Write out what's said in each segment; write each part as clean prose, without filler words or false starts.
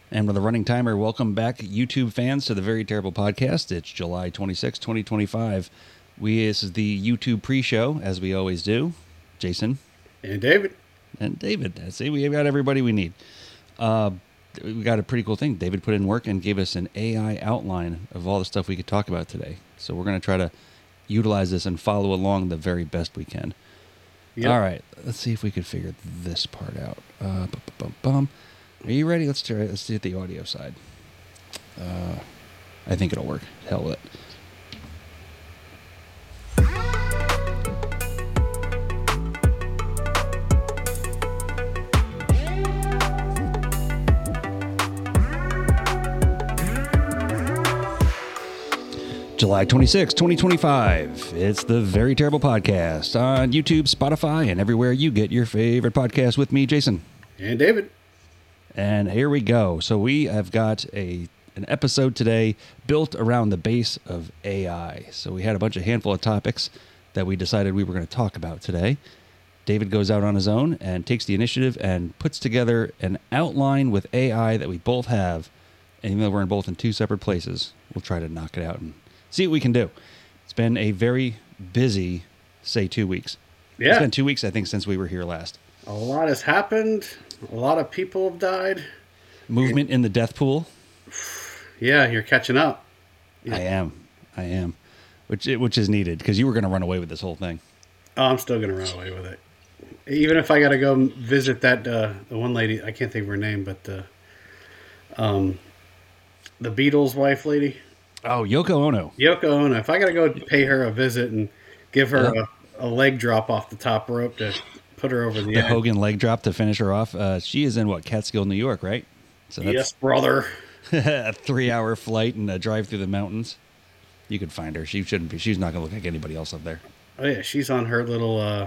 And with a running timer, welcome back, YouTube fans, to the Very Terrible Podcast. It's July 26, 2025. This is the YouTube pre-show, as we always do. Jason. And David. And David. See, we got everybody we need. We got a pretty cool thing. David put in work and gave us an AI outline of all the stuff we could talk about today. So we're going to try to utilize this and follow along the very best we can. Yep. All right. Let's see if we could figure this part out. Are you ready? Let's try it. Let's do the audio side. I think it'll work. Hell with it. July 26, 2025. It's the Very Terrible Podcast on YouTube, Spotify, and everywhere you get your favorite podcast with me, Jason. And David. And here we go. So we have got an episode today built around the base of AI. So we had a handful of topics that we decided we were going to talk about today. David goes out on his own and takes the initiative and puts together an outline with AI that we both have. And even though we're both in two separate places, we'll try to knock it out and see what we can do. It's been a very busy, say, 2 weeks. Yeah. It's been 2 weeks, I think, since we were here last. A lot has happened. A lot of people have died. Movement in the death pool. Yeah, you're catching up. Yeah. I am. Which is needed, because you were going to run away with this whole thing. Oh, I'm still going to run away with it. Even if I got to go visit that the one lady, I can't think of her name, but the Beatles wife lady. Oh, Yoko Ono. Yoko Ono. If I got to go pay her a visit and give her a leg drop off the top rope to put her over the edge. Hogan leg drop to finish her off. She is in, Catskill, New York, right? So that's, yes, brother. A 3-hour flight and a drive through the mountains. You could find her. She shouldn't be. She's not going to look like anybody else up there. Oh, yeah. She's on her little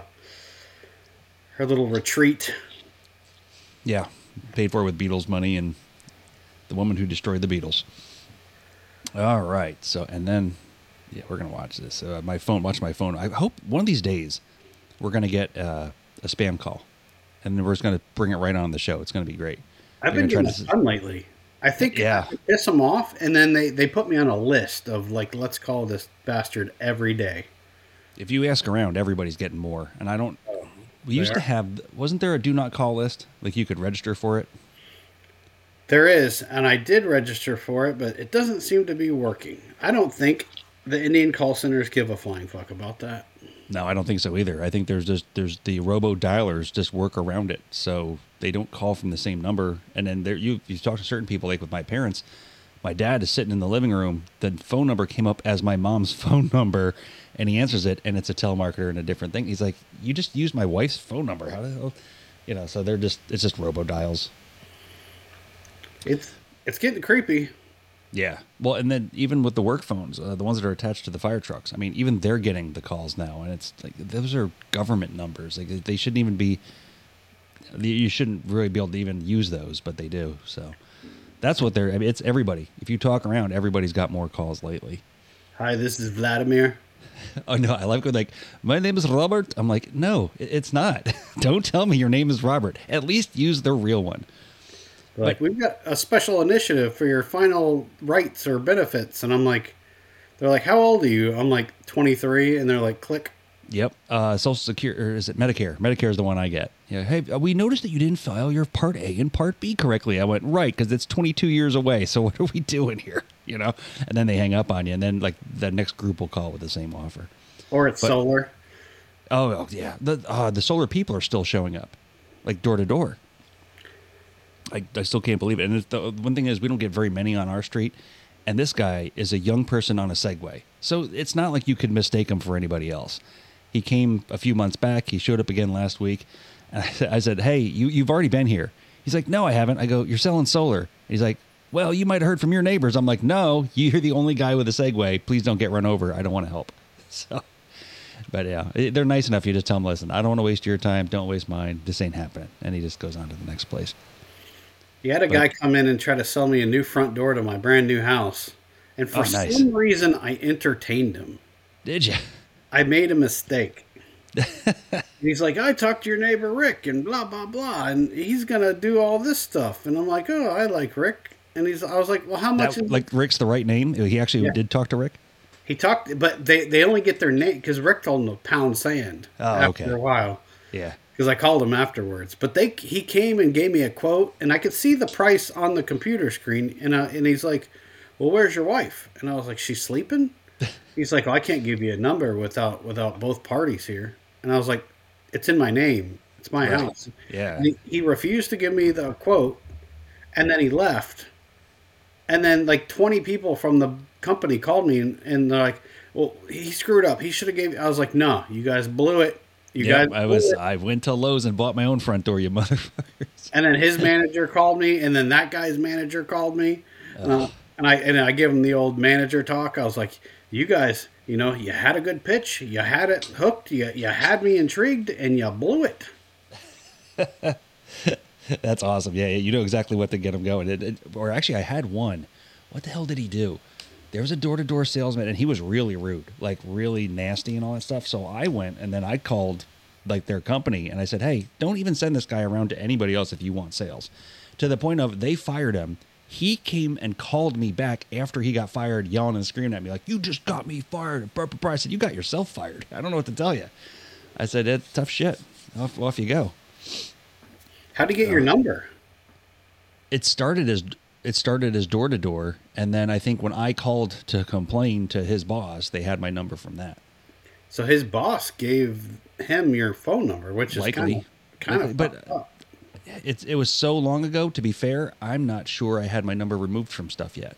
retreat. Yeah. Paid for with Beatles money and the woman who destroyed the Beatles. All right. So, and then, yeah, we're going to watch this. Watch my phone. I hope one of these days we're going to get a spam call. And then we're just going to bring it right on the show. It's going to be great. I've been doing this fun lately. I think I piss them off, and then they put me on a list of, let's call this bastard every day. If you ask around, everybody's getting more. And I don't... We used to have... Wasn't there a do not call list? You could register for it? There is, and I did register for it, but it doesn't seem to be working. I don't think the Indian call centers give a flying fuck about that. No, I don't think so either. I think there's the robo dialers just work around it, so they don't call from the same number. And then you talk to certain people, like with my parents. My dad is sitting in the living room. The phone number came up as my mom's phone number, and he answers it, and it's a telemarketer and a different thing. He's like, "You just used my wife's phone number. How the hell?" So it's just robo dials. It's getting creepy. Yeah. Well, and then even with the work phones, the ones that are attached to the fire trucks, I mean, even they're getting the calls now, and it's like those are government numbers. They shouldn't even be. You shouldn't really be able to even use those, but they do. So that's what they're. I mean, it's everybody. If you talk around, everybody's got more calls lately. Hi, this is Vladimir. Oh no, I like when my name is Robert. I'm like, no, it's not. Don't tell me your name is Robert. At least use the real one. We've got a special initiative for your final rights or benefits. And I'm like, they're like, how old are you? I'm like 23. And they're like, click. Yep. Social Security, or is it Medicare? Medicare is the one I get. Yeah. Hey, we noticed that you didn't file your Part A and Part B correctly. I went, right, because it's 22 years away. So what are we doing here? And then they hang up on you. And then the next group will call with the same offer. Or it's solar. Oh, yeah. The solar people are still showing up, door to door. I still can't believe it. And the one thing is, we don't get very many on our street. And this guy is a young person on a Segway. So it's not like you could mistake him for anybody else. He came a few months back. He showed up again last week. And I said, hey, you've already been here. He's like, no, I haven't. I go, you're selling solar. And he's like, well, you might have heard from your neighbors. I'm like, no, you're the only guy with a Segway. Please don't get run over. I don't want to help. But yeah, they're nice enough. You just tell them, listen, I don't want to waste your time. Don't waste mine. This ain't happening. And he just goes on to the next place. You had a guy come in and try to sell me a new front door to my brand new house. And for some reason, I entertained him. Did you? I made a mistake. And he's like, I talked to your neighbor Rick and blah blah blah, and he's gonna do all this stuff. And I'm like, oh, I like Rick. And I was like, well, how much That is like Rick's the right name. He actually Yeah. did talk to Rick. He talked, but they only get their name because Rick told them to pound sand Oh, after okay. a while. Yeah. Because I called him afterwards. But he came and gave me a quote, and I could see the price on the computer screen. And he's like, "Well, where's your wife?" And I was like, "She's sleeping." He's like, "Well, I can't give you a number without both parties here." And I was like, "It's in my name. It's my Right. house." Yeah. And he refused to give me the quote, and then he left. And then like 20 people from the company called me, and they're like, "Well, he screwed up. He should have gave." I was like, "No, you guys blew it. You Yep, guys blew it." I went to Lowe's and bought my own front door, you motherfuckers. And then his manager called me, and then that guy's manager called me, and I give him the old manager talk. I was like, "You guys, you had a good pitch, you had it hooked, you had me intrigued, and you blew it." That's awesome. Yeah, you know exactly what to get him going. Or actually, I had one. What the hell did he do? There was a door-to-door salesman, and he was really rude, like really nasty and all that stuff. So I went, and then I called like their company, and I said, "Hey, don't even send this guy around to anybody else if you want sales." To the point of they fired him. He came and called me back after he got fired, yelling and screaming at me like, "You just got me fired." I said, "You got yourself fired. I don't know what to tell you." I said, "It's tough shit. Off you go." How'd you get your number? It started as door to door, and then I think when I called to complain to his boss, they had my number from that. So his boss gave him your phone number, which is Likely. kind of But- fucked up. It was so long ago. To be fair, I'm not sure I had my number removed from stuff yet.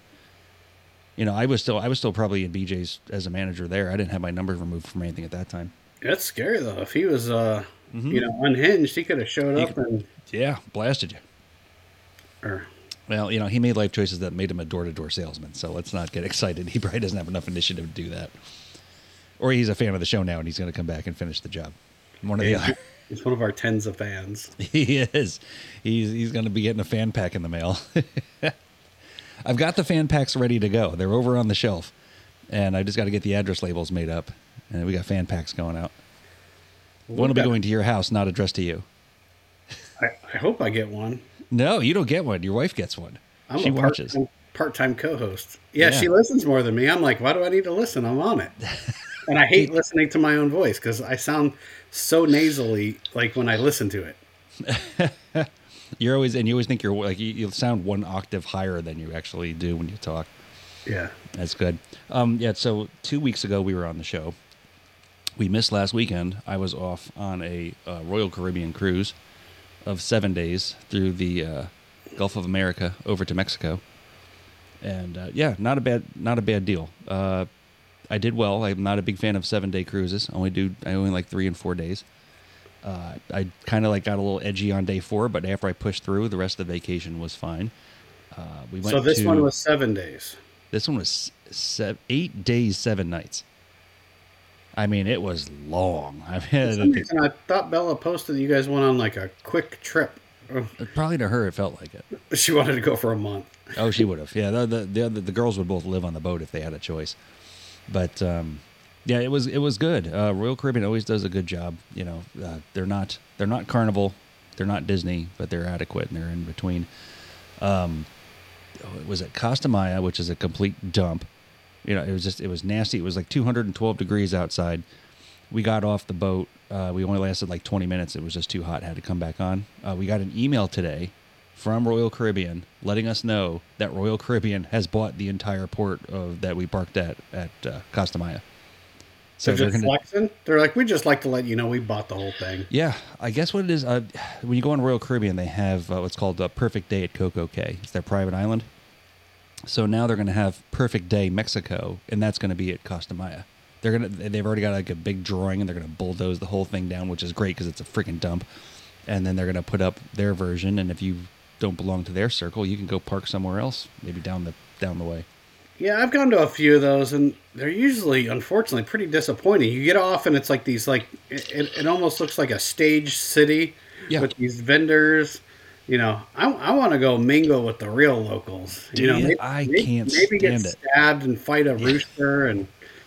I was still probably in BJ's as a manager there. I didn't have my number removed from anything at that time. That's scary though. If he was unhinged, he could have showed up and Yeah, blasted you. or Well, he made life choices that made him a door-to-door salesman. So let's not get excited. He probably doesn't have enough initiative to do that. Or he's a fan of the show now, and he's going to come back and finish the job. One or the other. he's one of our tens of fans. He is. He's going to be getting a fan pack in the mail. I've got the fan packs ready to go. They're over on the shelf, and I just got to get the address labels made up, and we got fan packs going out. One will be going to your house, not addressed to you. I hope I get one. No, you don't get one. Your wife gets one. I'm She a watches. part-time co-host. Yeah, Yeah. she listens more than me. I'm like, why do I need to listen? I'm on it. And I hate listening to my own voice because I sound so nasally like when I listen to it. You always think you're like you sound one octave higher than you actually do when you talk. Yeah. That's good. Yeah. So 2 weeks ago we were on the show. We missed last weekend. I was off on a Royal Caribbean cruise of 7 days through the Gulf of America over to Mexico, and yeah, not a bad deal. I did well. I'm not a big fan of 7-day cruises. I only like 3 and 4 days. I kind of got a little edgy on day 4, but after I pushed through, the rest of the vacation was fine. We went. So this one was 7 days. This one was 8 days, 7 nights. I mean, it was long. For some reason, I thought Bella posted that you guys went on like a quick trip. Probably to her, it felt like it. She wanted to go for a month. Oh, she would have. Yeah, the girls would both live on the boat if they had a choice. But yeah, it was good. Royal Caribbean always does a good job. They're not Carnival, they're not Disney, but they're adequate and they're in between. It was at Costa Maya, which is a complete dump. It was nasty. It was like 212 degrees outside. We got off the boat. We only lasted like 20 minutes. It was just too hot. Had to come back on. We got an email today from Royal Caribbean letting us know that Royal Caribbean has bought the entire port that we parked at Costa Maya. So They're just flexing. They're like, we just like to let you know we bought the whole thing. Yeah, I guess what it is, when you go on Royal Caribbean, they have what's called a Perfect Day at Coco Cay. It's their private island. So now they're going to have Perfect Day Mexico, and that's going to be at Costa Maya. They've already got like a big drawing, and they're going to bulldoze the whole thing down, which is great because it's a freaking dump. And then they're going to put up their version, and if you don't belong to their circle, you can go park somewhere else, maybe down the way. Yeah, I've gone to a few of those, and they're usually, unfortunately, pretty disappointing. You get off, and it's like these, it almost looks like a stage city with these vendors. I want to go mingle with the real locals. I can't maybe get stand it. stabbed and fight a rooster, and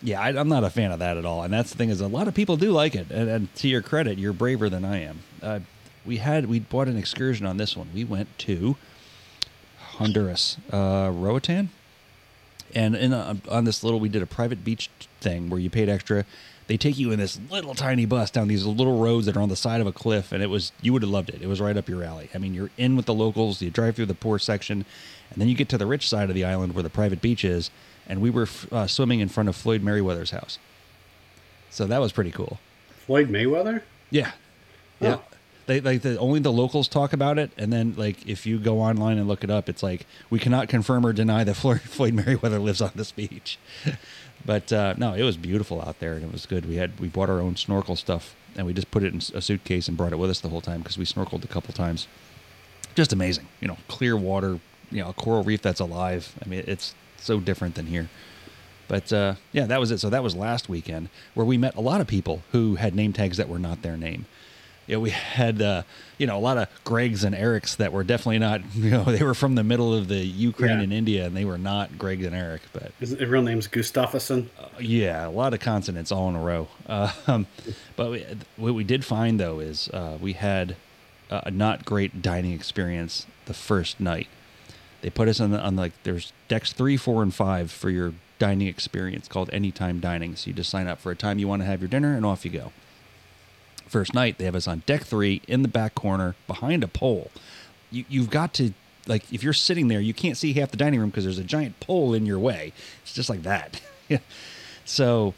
Yeah, I'm not a fan of that at all. And that's the thing, is a lot of people do like it. And to your credit, you're braver than I am. We bought an excursion on this one. We went to Honduras, Roatan. And on this we did a private beach thing where you paid extra. They take you in this little tiny bus down these little roads that are on the side of a cliff, and you would have loved it. It was right up your alley. I mean, you're in with the locals, you drive through the poor section, and then you get to the rich side of the island where the private beach is, and we were swimming in front of Floyd Mayweather's house. So that was pretty cool. Floyd Mayweather? Yeah. Oh. Yeah. Only the locals talk about it, and then if you go online and look it up, it's like, we cannot confirm or deny that Floyd Mayweather lives on this beach. But no, it was beautiful out there, and it was good. We bought our own snorkel stuff, and we just put it in a suitcase and brought it with us the whole time because we snorkeled a couple times. Just amazing, clear water, a coral reef that's alive. I mean, it's so different than here. But yeah, that was it. So that was last weekend, where we met a lot of people who had name tags that were not their name. We had, a lot of Gregs and Erics that were definitely not, they were from the middle of the Ukraine and India, and they were not Greg and Eric. But his real name's Gustafsson. Yeah, a lot of consonants all in a row. But what we did find, though, is we had a not great dining experience the first night. They put us on there's decks 3, 4, and 5 for your dining experience called Anytime Dining. So you just sign up for a time you want to have your dinner, and off you go. First night, they have us on deck 3 in the back corner behind a pole. You've got to, if you're sitting there, you can't see half the dining room because there's a giant pole in your way. It's just like that. So,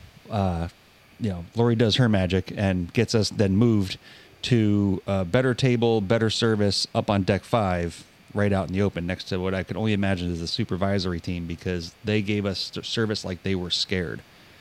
Lori does her magic and gets us then moved to a better table, better service up on deck 5, right out in the open next to what I could only imagine is the supervisory team, because they gave us service like they were scared.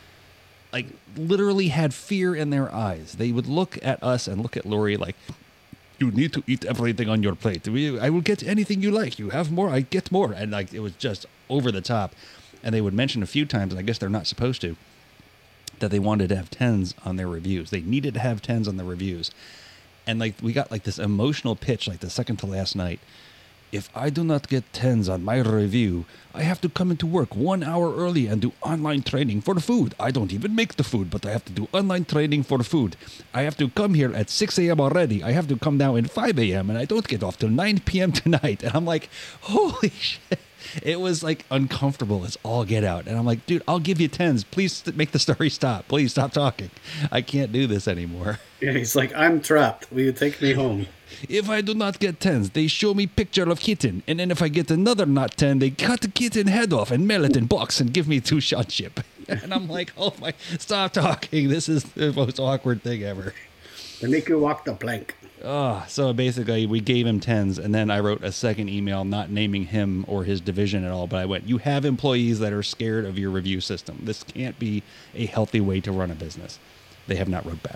Literally had fear in their eyes. They would look at us and look at Lori like, you need to eat everything on your plate. I will get anything you like. You have more, I get more. And it was just over the top. And they would mention a few times, and I guess they're not supposed to, that they wanted to have 10s on their reviews. They needed to have 10s on the reviews. And we got this emotional pitch the second to last night. If I do not get 10s on my review, I have to come into work 1 hour early and do online training for the food. I don't even make the food, but I have to do online training for the food. I have to come here at 6 a.m. already. I have to come down at 5 a.m. and I don't get off till 9 p.m. tonight. And I'm like, holy shit. It was uncomfortable as all get out. And I'm like, dude, I'll give you 10s. Please make the story stop. Please stop talking. I can't do this anymore. Yeah, he's like, I'm trapped. Will you take me home? If I do not get 10s, they show me picture of kitten. And then if I get another not 10, they cut the kitten head off and mail it in box and give me 2 shot ship. And I'm like, oh my, stop talking. This is the most awkward thing ever. They make you walk the plank. So basically, we gave him 10s, and then I wrote a second email not naming him or his division at all, but I went, you have employees that are scared of your review system. This can't be a healthy way to run a business. They have not wrote back.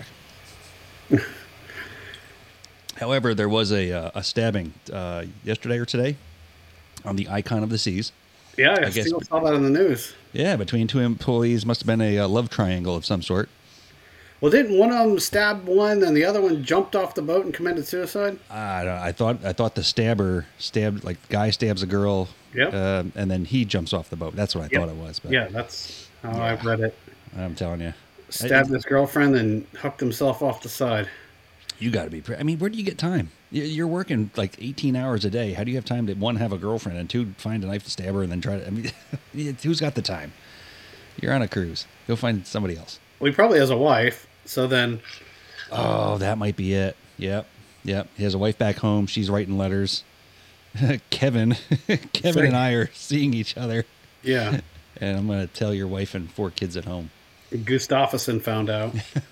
However, there was a stabbing yesterday or today on the Icon of the Seas. Yeah, I still saw that in the news. Yeah, between 2 employees, must have been a love triangle of some sort. Well, didn't one of them stab one, and the other one jumped off the boat and committed suicide? I thought the stabber stabbed, guy stabs a girl, and then he jumps off the boat. That's what I thought it was. But yeah, that's how I've read it. I'm telling you, stabbed his girlfriend and hooked himself off the side. You got to be. I mean, where do you get time? You're working 18 hours a day. How do you have time to, 1, have a girlfriend, and 2, find a knife to stab her, and then try to? I mean, who's got the time? You're on a cruise. Go find somebody else. Well, he probably has a wife, so then... Oh, that might be it. Yep. He has a wife back home. She's writing letters. Kevin and I are seeing each other. Yeah. And I'm going to tell your wife and 4 kids at home. Gustafsson found out.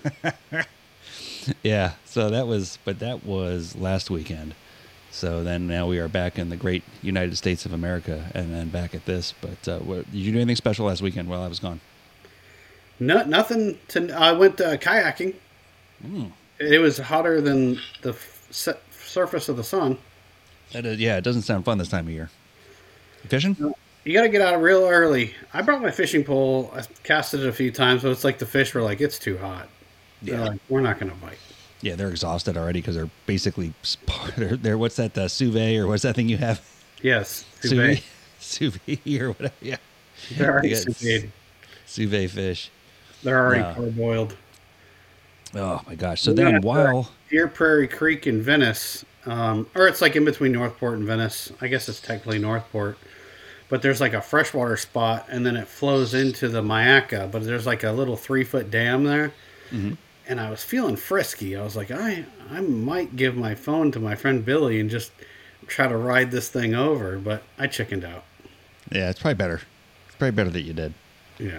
Yeah, so that was last weekend. So then now we are back in the great United States of America, and then back at this. But did you do anything special last weekend while I was gone? No, nothing. I went kayaking. It was hotter than the surface of the sun. It doesn't sound fun this time of year. You fishing? You got to get out real early. I brought my fishing pole. I casted it a few times, but it's like the fish were like, it's too hot. Yeah, like, we're not going to bite. Yeah, they're exhausted already because they're basically they're what's that, sous vide, or what's that thing you have? Yes, sous vide or whatever. Yeah, they're already sous vide. Sous vide fish. They're already No. parboiled. Oh my gosh. So We went then at the while Deer Prairie Creek in Venice, or it's like in between Northport and Venice. I guess it's technically Northport, but there's like a freshwater spot, and then it flows into the Mayaca. But there's like a little 3 foot dam there, Mhm. and I was feeling frisky. I was like, I might give my phone to my friend Billy and just try to ride this thing over, but I chickened out. yeah, it's probably better. It's probably better that you did. Yeah.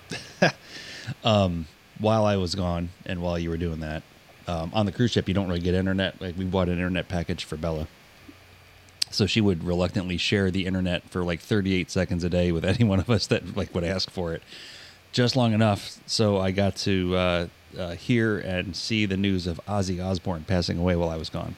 While I was gone and while you were doing that, on the cruise ship, you don't really get internet. Like we bought an internet package for Bella. So she would reluctantly share the internet for like 38 seconds a day with any one of us that like would ask for it. Just long enough so I got to hear and see the news of Ozzy Osbourne passing away while I was gone.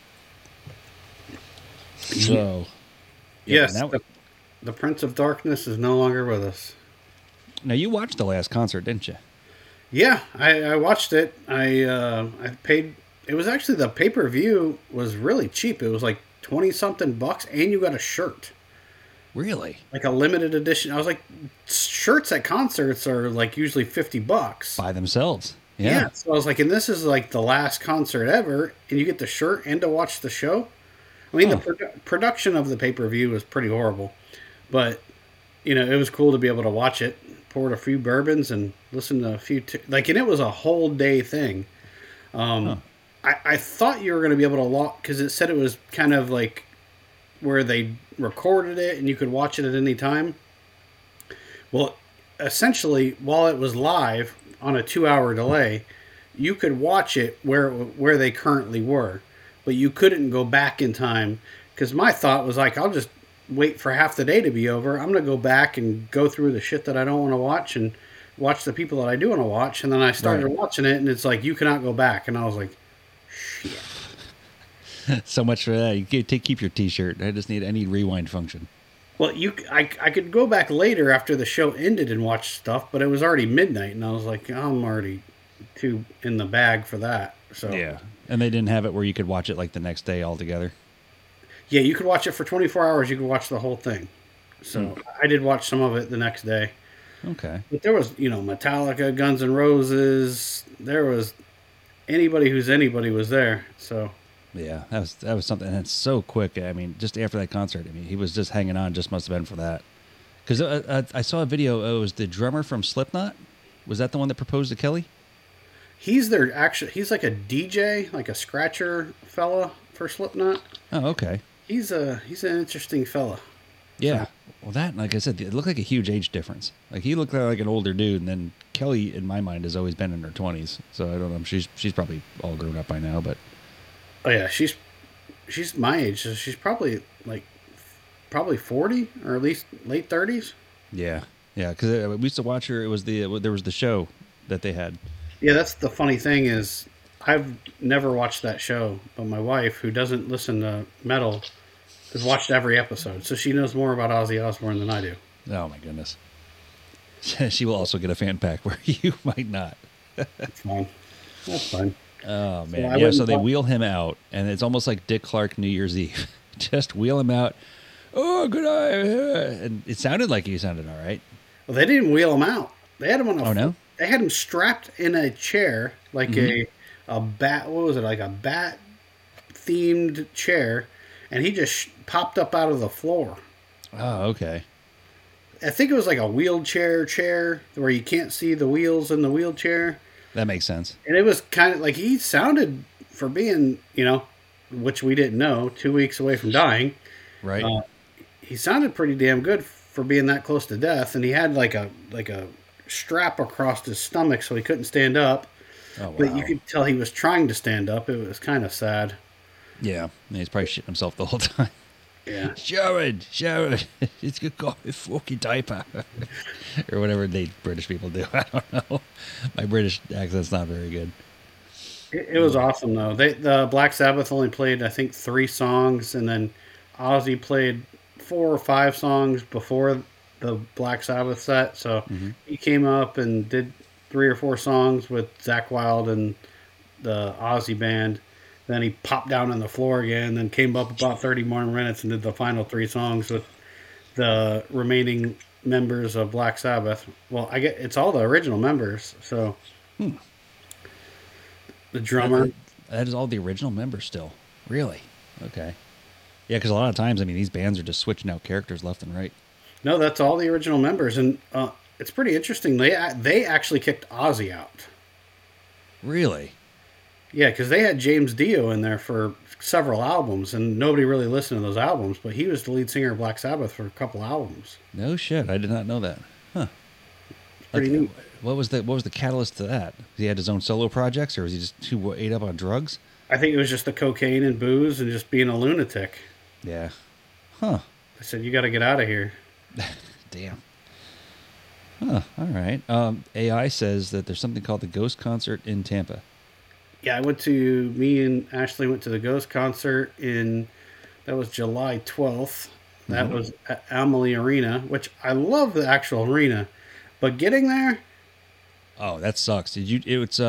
So, yeah, Yes, the Prince of Darkness is no longer with us. now you watched the last concert, didn't you? Yeah, I watched it. I paid. It was actually the pay per view was really cheap. It was like 20 something bucks, and you got a shirt, Really? like a limited edition. I was like, shirts at concerts are like usually $50. By themselves. Yeah. Yeah. So I was like, and this is like the last concert ever, and you get the shirt and to watch the show. I mean, Huh. the production of the pay per view was pretty horrible, but it was cool to be able to watch it. Poured a few bourbons and listened to a few and it was a whole day thing. Huh. I thought you were going to be able to lock because it said it was kind of like where they recorded it and you could watch it at any time. Well, essentially, while it was live on a 2 hour delay, you could watch it where they currently were, but you couldn't go back in time. Because my thought was like, I'll just wait for half the day to be over. I'm going to go back and go through the shit that I don't want to watch and watch the people that I do want to watch. And then I started Right. watching it, and it's like, you cannot go back. And I was like, shit. So much for that. You keep your T-shirt. I need rewind function. Well, I could go back later after the show ended and watch stuff, but it was already midnight, and I was like, I'm already too in the bag for that. So Yeah. And they didn't have it where you could watch it like the next day altogether. yeah, you could watch it for 24 hours. You could watch the whole thing. So I did watch some of it the next day. Okay. But there was, Metallica, Guns N' Roses. There was anybody who's anybody was there. So Yeah, that was something. And it's so quick. I mean, just after that concert, I mean, he was just hanging on. Just must have been for that. Because I saw a video. It was the drummer from Slipknot. Was that the one that proposed to Kelly? he's like a DJ, like a scratcher fella for Slipknot. Oh, okay. He's an interesting fella. Yeah. Well, that, like I said, it looked like a huge age difference. Like he looked like an older dude, and then Kelly, in my mind, has always been in her 20s. So I don't know. She's probably all grown up by now, but Oh yeah, she's my age. So she's probably 40 or at least late 30s. yeah, yeah. Because we used to watch her. It was there was the show that they had. Yeah, that's the funny thing is I've never watched that show, but my wife, who doesn't listen to metal, has watched every episode, so she knows more about Ozzy Osbourne than I do. Oh my goodness. She will also get a fan pack where you might not. That's fine. That's fine. Oh man, I yeah. wouldn't So they want- wheel him out, and it's almost like Dick Clark New Year's Eve. Just wheel him out. Oh, good eye. And it sounded like he sounded all right. Well, they didn't wheel him out. They had him on a. Oh, no? They had him strapped in a chair, like a bat. What was it? Like a bat themed chair, and he just popped up out of the floor. Oh, okay. I think it was like a wheelchair chair where you can't see the wheels in the wheelchair. That makes sense. And it was kind of like he sounded, for being, which we didn't know, 2 weeks away from dying, Right. he sounded pretty damn good for being that close to death. And he had like a strap across his stomach so he couldn't stand up. Oh, wow. But you could tell he was trying to stand up. It was kind of sad. Yeah. He's probably shitting himself the whole time. Yeah. Sharon, it's good got my fucking diaper. Or whatever they British people do. I don't know. My British accent's not very good. It was awesome though. The Black Sabbath only played I think 3 songs, and then Ozzy played 4 or 5 songs before the Black Sabbath set. So he came up and did 3 or 4 songs with Zakk Wylde and the Ozzy band. Then he popped down on the floor again, then came up about 30 more minutes and did the final 3 songs with the remaining members of Black Sabbath. Well, I get it's all the original members. So the drummer. That is all the original members still. Really? Okay. Yeah, because a lot of times, I mean, these bands are just switching out characters left and right. No, that's all the original members, and it's pretty interesting. They actually kicked Ozzy out. Really? Yeah, because they had James Dio in there for several albums, and nobody really listened to those albums. But he was the lead singer of Black Sabbath for a couple albums. No shit. I did not know that. Huh. Pretty neat. What was the catalyst to that? He had his own solo projects, or was he just too ate up on drugs? I think it was just the cocaine and booze and just being a lunatic. Yeah. Huh. I said, "You got to get out of here." Damn. Huh. All right. AI says that there's something called the Ghost Concert in Tampa. Yeah, me and Ashley went to the Ghost concert that was July 12th. That was at Amalie Arena, which I love the actual arena, but getting there. Oh, that sucks. It's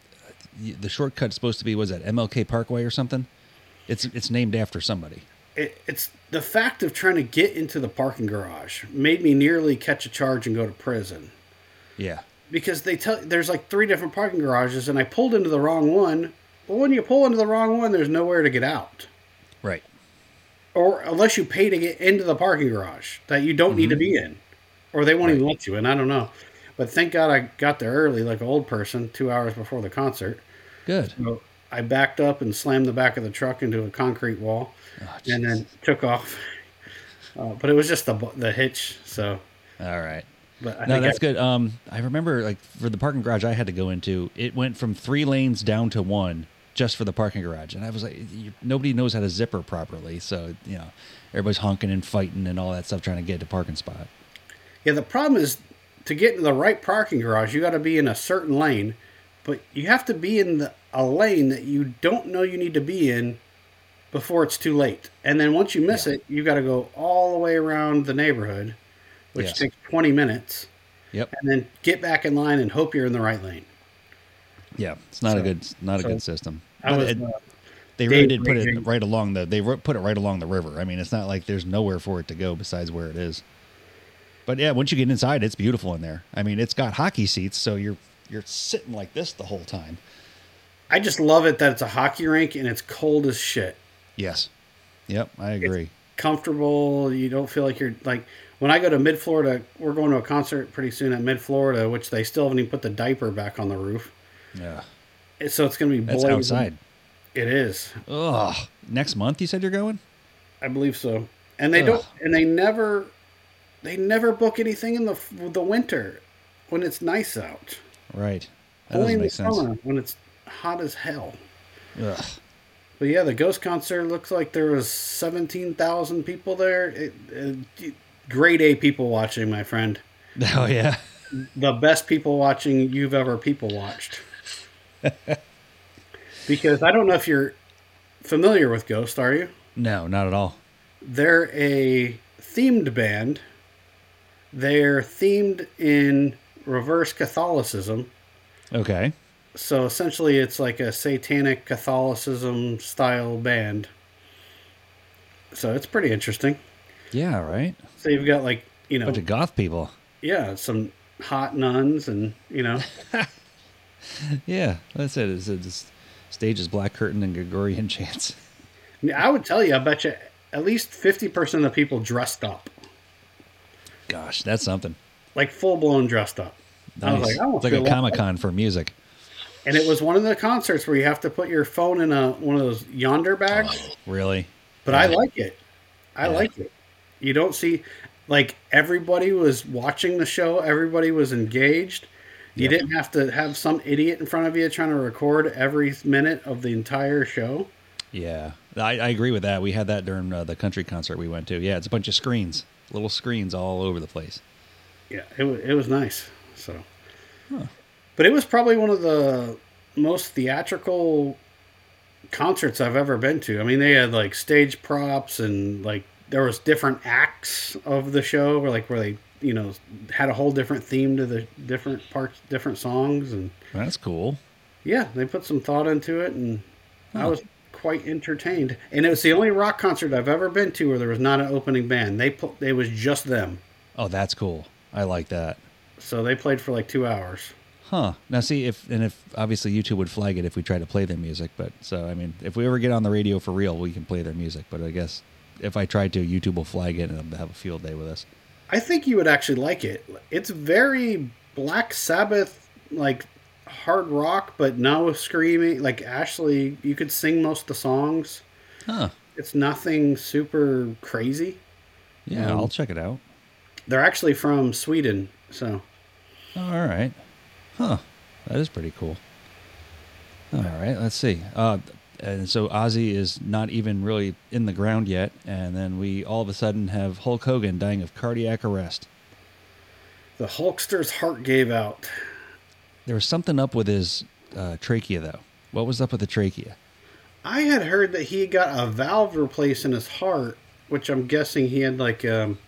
the shortcut's supposed to be, was that MLK Parkway or something? It's named after somebody. It's the fact of trying to get into the parking garage made me nearly catch a charge and go to prison. Yeah. Because there's like 3 different parking garages, and I pulled into the wrong one. But when you pull into the wrong one, there's nowhere to get out. Right. Or unless you pay to get into the parking garage that you don't need to be in. Or they won't even let you in. I don't know. But thank God I got there early like an old person 2 hours before the concert. Good. So I backed up and slammed the back of the truck into a concrete wall and then took off. But it was just the hitch. So. All right. But no, that's good. I remember, like, for the parking garage I had to go into, it went from 3 lanes down to 1 just for the parking garage. And I was like, nobody knows how to zipper properly. So, everybody's honking and fighting and all that stuff trying to get to parking spot. Yeah, the problem is to get into the right parking garage, you got to be in a certain lane. But you have to be in a lane that you don't know you need to be in before it's too late. And then once you miss it, you got to go all the way around the neighborhood, which takes 20 minutes. Yep. And then get back in line and hope you're in the right lane. Yeah, it's not a good system. They Dave really did put Raging. it right along put it right along the river. I mean, it's not like there's nowhere for it to go besides where it is. But yeah, once you get inside, it's beautiful in there. I mean, it's got hockey seats, so you're sitting like this the whole time. I just love it that it's a hockey rink and it's cold as shit. Yes. Yep, I agree. It's comfortable. You don't feel like you're like when I go to Mid-Florida, we're going to a concert pretty soon at Mid-Florida, which they still haven't even put the diaper back on the roof. Yeah. So it's going to be That's blazing. outside. It is. Ugh. Next month you said you're going? I believe so. And they don't and they never book anything in the winter when it's nice out. Right. That Only doesn't in the make sense. summer when it's hot as hell. Ugh. But yeah, the Ghost concert looks like there was 17,000 people there. Grade A people watching, my friend. Oh yeah. The best people watching you've ever people watched. Because I don't know if you're familiar with Ghost, are you? No, not at all. They're a themed band. They're themed in reverse Catholicism. Okay. So essentially it's like a satanic Catholicism style band. So it's pretty interesting. Yeah, right. So you've got like, Bunch of goth people. yeah, some hot nuns and, Yeah, that's it. It's stage is black curtain and Gregorian chants. I would tell you, I bet you at least 50% of the people dressed up. Gosh, that's something. Like full blown dressed up. I was Nice. like, It's like a Comic-Con for music. And it was one of the concerts where you have to put your phone in one of those yonder bags. Oh, really? But I like it. I like it. You don't see, like, everybody was watching the show. Everybody was engaged. You didn't have to have some idiot in front of you trying to record every minute of the entire show. Yeah, I agree with that. We had that during the country concert we went to. Yeah, it's a bunch of screens, little screens all over the place. Yeah, it was nice. So, But it was probably one of the most theatrical concerts I've ever been to. I mean, they had like stage props and like there was different acts of the show where they had a whole different theme to the different parts, different songs, and That's cool. yeah, they put some thought into it, and I was quite entertained. And it was the only rock concert I've ever been to where there was not an opening band. It was just them. Oh, that's cool. I like that. So they played for like 2 hours. Huh. Now, see, if obviously YouTube would flag it if we try to play their music, but so, I mean, if we ever get on the radio for real, we can play their music, but I guess if I tried to, YouTube will flag it and have a field day with us. I think you would actually like it. It's very Black Sabbath, like hard rock, but no screaming. Like Ashley, you could sing most of the songs. Huh. It's nothing super crazy. Yeah, I'll check it out. They're actually from Sweden, so. Oh, all right. Huh. That is pretty cool. All right, let's see. And so Ozzy is not even really in the ground yet, and then we all of a sudden have Hulk Hogan dying of cardiac arrest. The Hulkster's heart gave out. There was something up with his trachea, though. What was up with the trachea? I had heard that he got a valve replaced in his heart, which I'm guessing he had like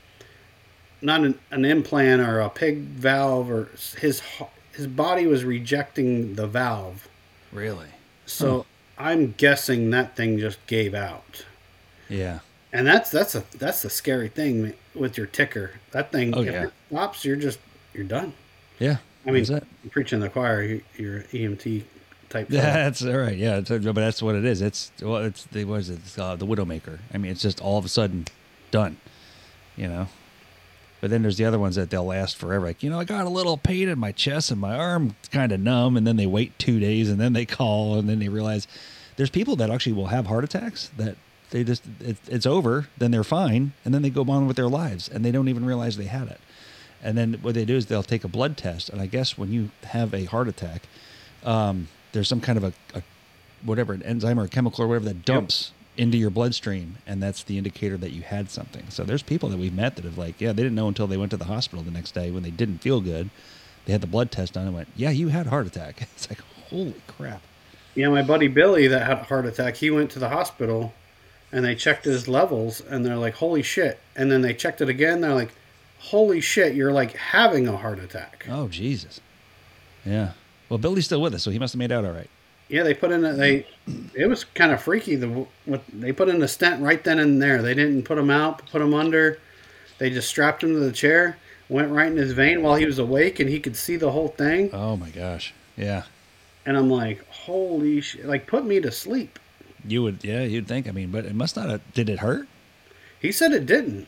not an implant or a pig valve, or his body was rejecting the valve. Really? So I'm guessing that thing just gave out. Yeah. And that's the scary thing with your ticker. That thing, if it stops, you're done. Yeah. I mean, I'm preaching to the choir. You're EMT type. Yeah, that's all right. Yeah, but that's what it is. It's the Widowmaker. I mean, it's just all of a sudden done. You know. But then there's the other ones that they'll last forever. Like, I got a little pain in my chest and my arm kind of numb, and then they wait 2 days and then they call and then they realize there's people that actually will have heart attacks that they just it's over, then they're fine, and then they go on with their lives and they don't even realize they had it. And then what they do is they'll take a blood test, and I guess when you have a heart attack, there's some kind of a whatever, an enzyme or a chemical or whatever that dumps into your bloodstream, and that's the indicator that you had something. So there's people that we've met that have they didn't know until they went to the hospital the next day when they didn't feel good. They had the blood test done and went, yeah, you had a heart attack. It's like, holy crap. Yeah, my buddy Billy that had a heart attack, he went to the hospital and they checked his levels and they're like, holy shit. And then they checked it again. They're like, holy shit, you're like having a heart attack. Oh, Jesus. Yeah. Well, Billy's still with us, so he must have made out all right. Yeah, they put in it was kind of freaky. They put in a stent right then and there. They didn't put him out, put him under. They just strapped him to the chair, went right in his vein while he was awake, and he could see the whole thing. Oh my gosh, yeah. And I'm like, holy shit! Like, put me to sleep. You'd think. I mean, but it must not have. Did it hurt? He said it didn't.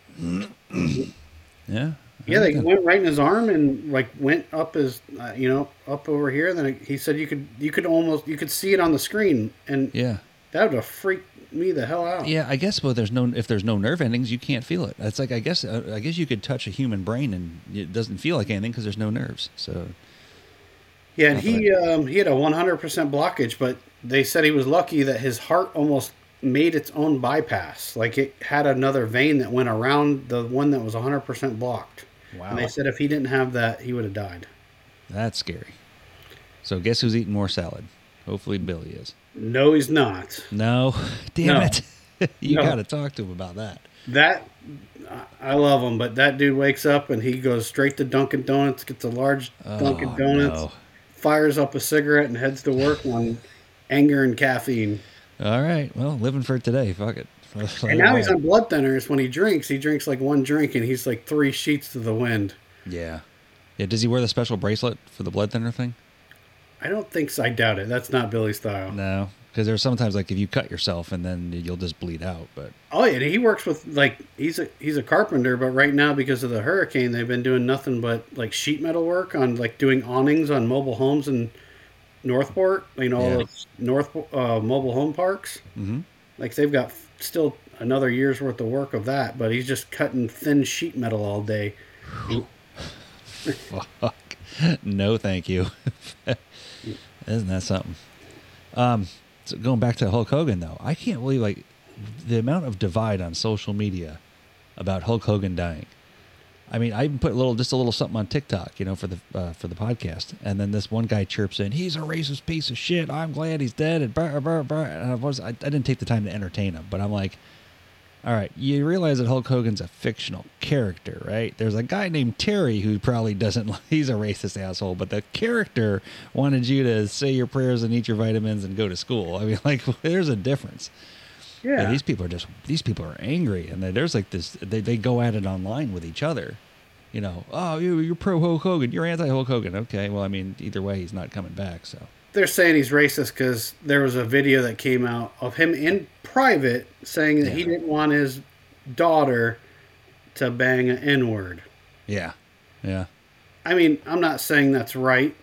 Yeah. Yeah, they went right in his arm and like went up his, up over here. And then he said you could see it on the screen, and that would have freaked me the hell out. Yeah, I guess. But if there's no nerve endings, you can't feel it. It's like I guess you could touch a human brain and it doesn't feel like anything because there's no nerves. So. Yeah, and he had a 100% blockage, but they said he was lucky that his heart almost made its own bypass. Like it had another vein that went around the one that was 100% blocked. Wow. And they said if he didn't have that, he would have died. That's scary. So guess who's eating more salad? Hopefully Billy is. No, he's not. No? Damn it. You got to talk to him about that. That, I love him, but that dude wakes up and he goes straight to Dunkin' Donuts, gets a large Dunkin' Donuts, fires up a cigarette, and heads to work on anger and caffeine. All right. Well, living for today. Fuck it. And now he's on blood thinners. When he drinks like one drink and he's like 3 sheets to the wind. Yeah. Yeah. Does he wear the special bracelet for the blood thinner thing? I don't think so. I doubt it. That's not Billy's style. No. Because there's sometimes like if you cut yourself and then you'll just bleed out. But oh yeah, he works with like he's a carpenter, but right now because of the hurricane, they've been doing nothing but like sheet metal work on like doing awnings on mobile homes in Northport. All those mobile home parks. Mm-hmm. Like they've got still another year's worth of work of that, but he's just cutting thin sheet metal all day. Fuck. No, thank you. Isn't that something? So going back to Hulk Hogan, though, I can't believe like the amount of divide on social media about Hulk Hogan dying. I mean, I even put just a little something on TikTok, for the podcast, and then this one guy chirps in, "He's a racist piece of shit. I'm glad he's dead." And I didn't take the time to entertain him, but I'm like, all right, you realize that Hulk Hogan's a fictional character, right? There's a guy named Terry who probably he's a racist asshole, but the character wanted you to say your prayers and eat your vitamins and go to school. I mean, like, there's a difference. Yeah. These people are angry, and there's like this, they go at it online with each other, oh, you're pro Hulk Hogan, you're anti Hulk Hogan. Okay, well, I mean, either way, he's not coming back. So They're saying he's racist because there was a video that came out of him in private saying that he didn't want his daughter to bang an N-word. yeah. I mean, I'm not saying that's right.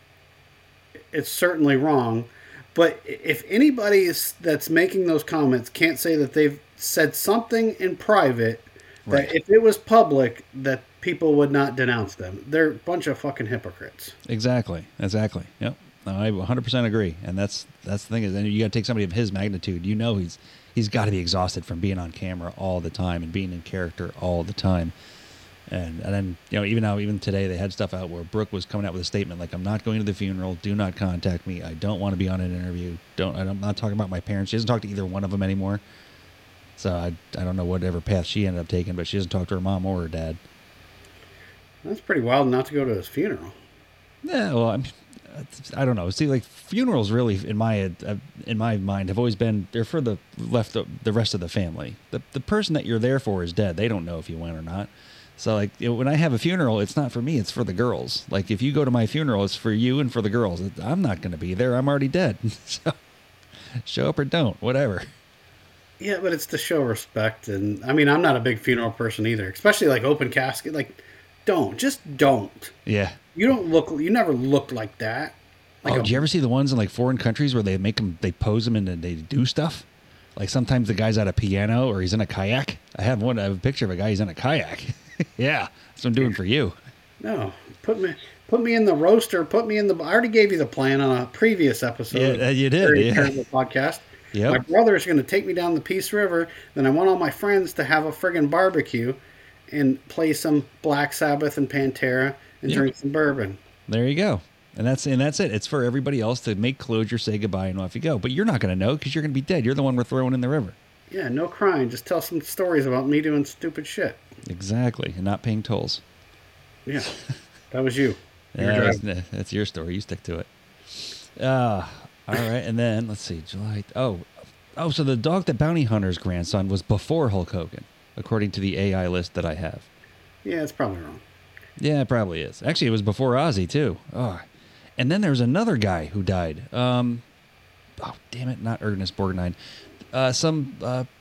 It's certainly wrong. But if anybody that's making those comments can't say that they've said something in private, that if it was public, that people would not denounce them. They're a bunch of fucking hypocrites. Exactly. Yep. I 100% agree. And that's the thing is, then you got to take somebody of his magnitude. He's got to be exhausted from being on camera all the time and being in character all the time. And then, even today they had stuff out where Brooke was coming out with a statement like, I'm not going to the funeral. Do not contact me. I don't want to be on an interview. I'm not talking about my parents. She doesn't talk to either one of them anymore. So I don't know whatever path she ended up taking, but she doesn't talk to her mom or her dad. That's pretty wild not to go to his funeral. Yeah, well, I don't know. See, like funerals, really, in my mind, have always been they're for the rest of the family. The person that you're there for is dead. They don't know if you went or not. So, like, when I have a funeral, it's not for me. It's for the girls. Like, if you go to my funeral, it's for you and for the girls. I'm not going to be there. I'm already dead. So, show up or don't, whatever. Yeah, but it's to show respect. And, I mean, I'm not a big funeral person either, especially, like, open casket. Like, just don't. Yeah. You never looked like that. Like did you ever see the ones in, like, foreign countries where they pose them and they do stuff? Like, sometimes the guy's at a piano or he's in a kayak. I have a picture of a guy who's in a kayak. Yeah, that's what I'm doing for you. No, put me in the roaster. I already gave you the plan on a previous episode. Yeah, you did. Yeah. The podcast. Yep. My brother's going to take me down the Peace River. Then I want all my friends to have a friggin' barbecue and play some Black Sabbath and Pantera and drink some bourbon. There you go. And that's it. It's for everybody else to make closure, say goodbye, and off you go. But you're not going to know because you're going to be dead. You're the one we're throwing in the river. Yeah, no crying. Just tell some stories about me doing stupid shit. Exactly, and not paying tolls. Yeah, that was you. That's your story. You stick to it. All right, and then let's see, July. Oh, so the Dog the Bounty Hunter's grandson was before Hulk Hogan, according to the AI list that I have. Yeah, it's probably wrong. Yeah, it probably is. Actually, it was before Ozzy too. Oh, and then there was another guy who died. Oh, damn it, not Ernest Borgnine. Some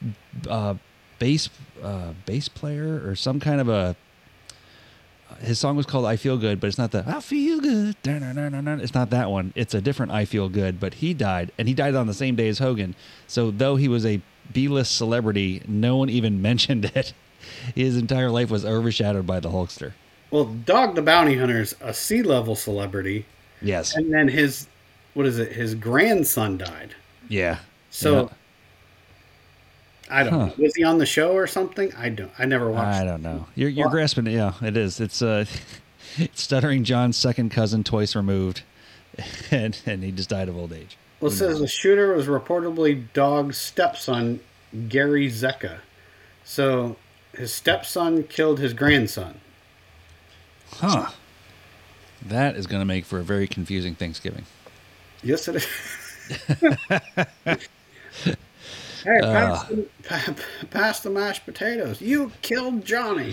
bass player or some kind of his song was called I Feel Good, but it's not the I Feel Good. It's not that one. It's a different I Feel Good, but he died, and he died on the same day as Hogan. So though he was a B-list celebrity, no one even mentioned it. His entire life was overshadowed by the Hulkster. Well, Dog the Bounty Hunter's a C-level celebrity. Yes. And then his grandson died. Yeah. So... Yeah. I don't know. Was he on the show or something? I never watched. I don't know. You're grasping it. Yeah, it is. It's Stuttering John's second cousin, twice removed, and he just died of old age. Well, it says the shooter was reportedly Dog's stepson, Gary Zecca. So his stepson killed his grandson. Huh. That is going to make for a very confusing Thanksgiving. Yes, it is. Hey, pass the mashed potatoes. You killed Johnny.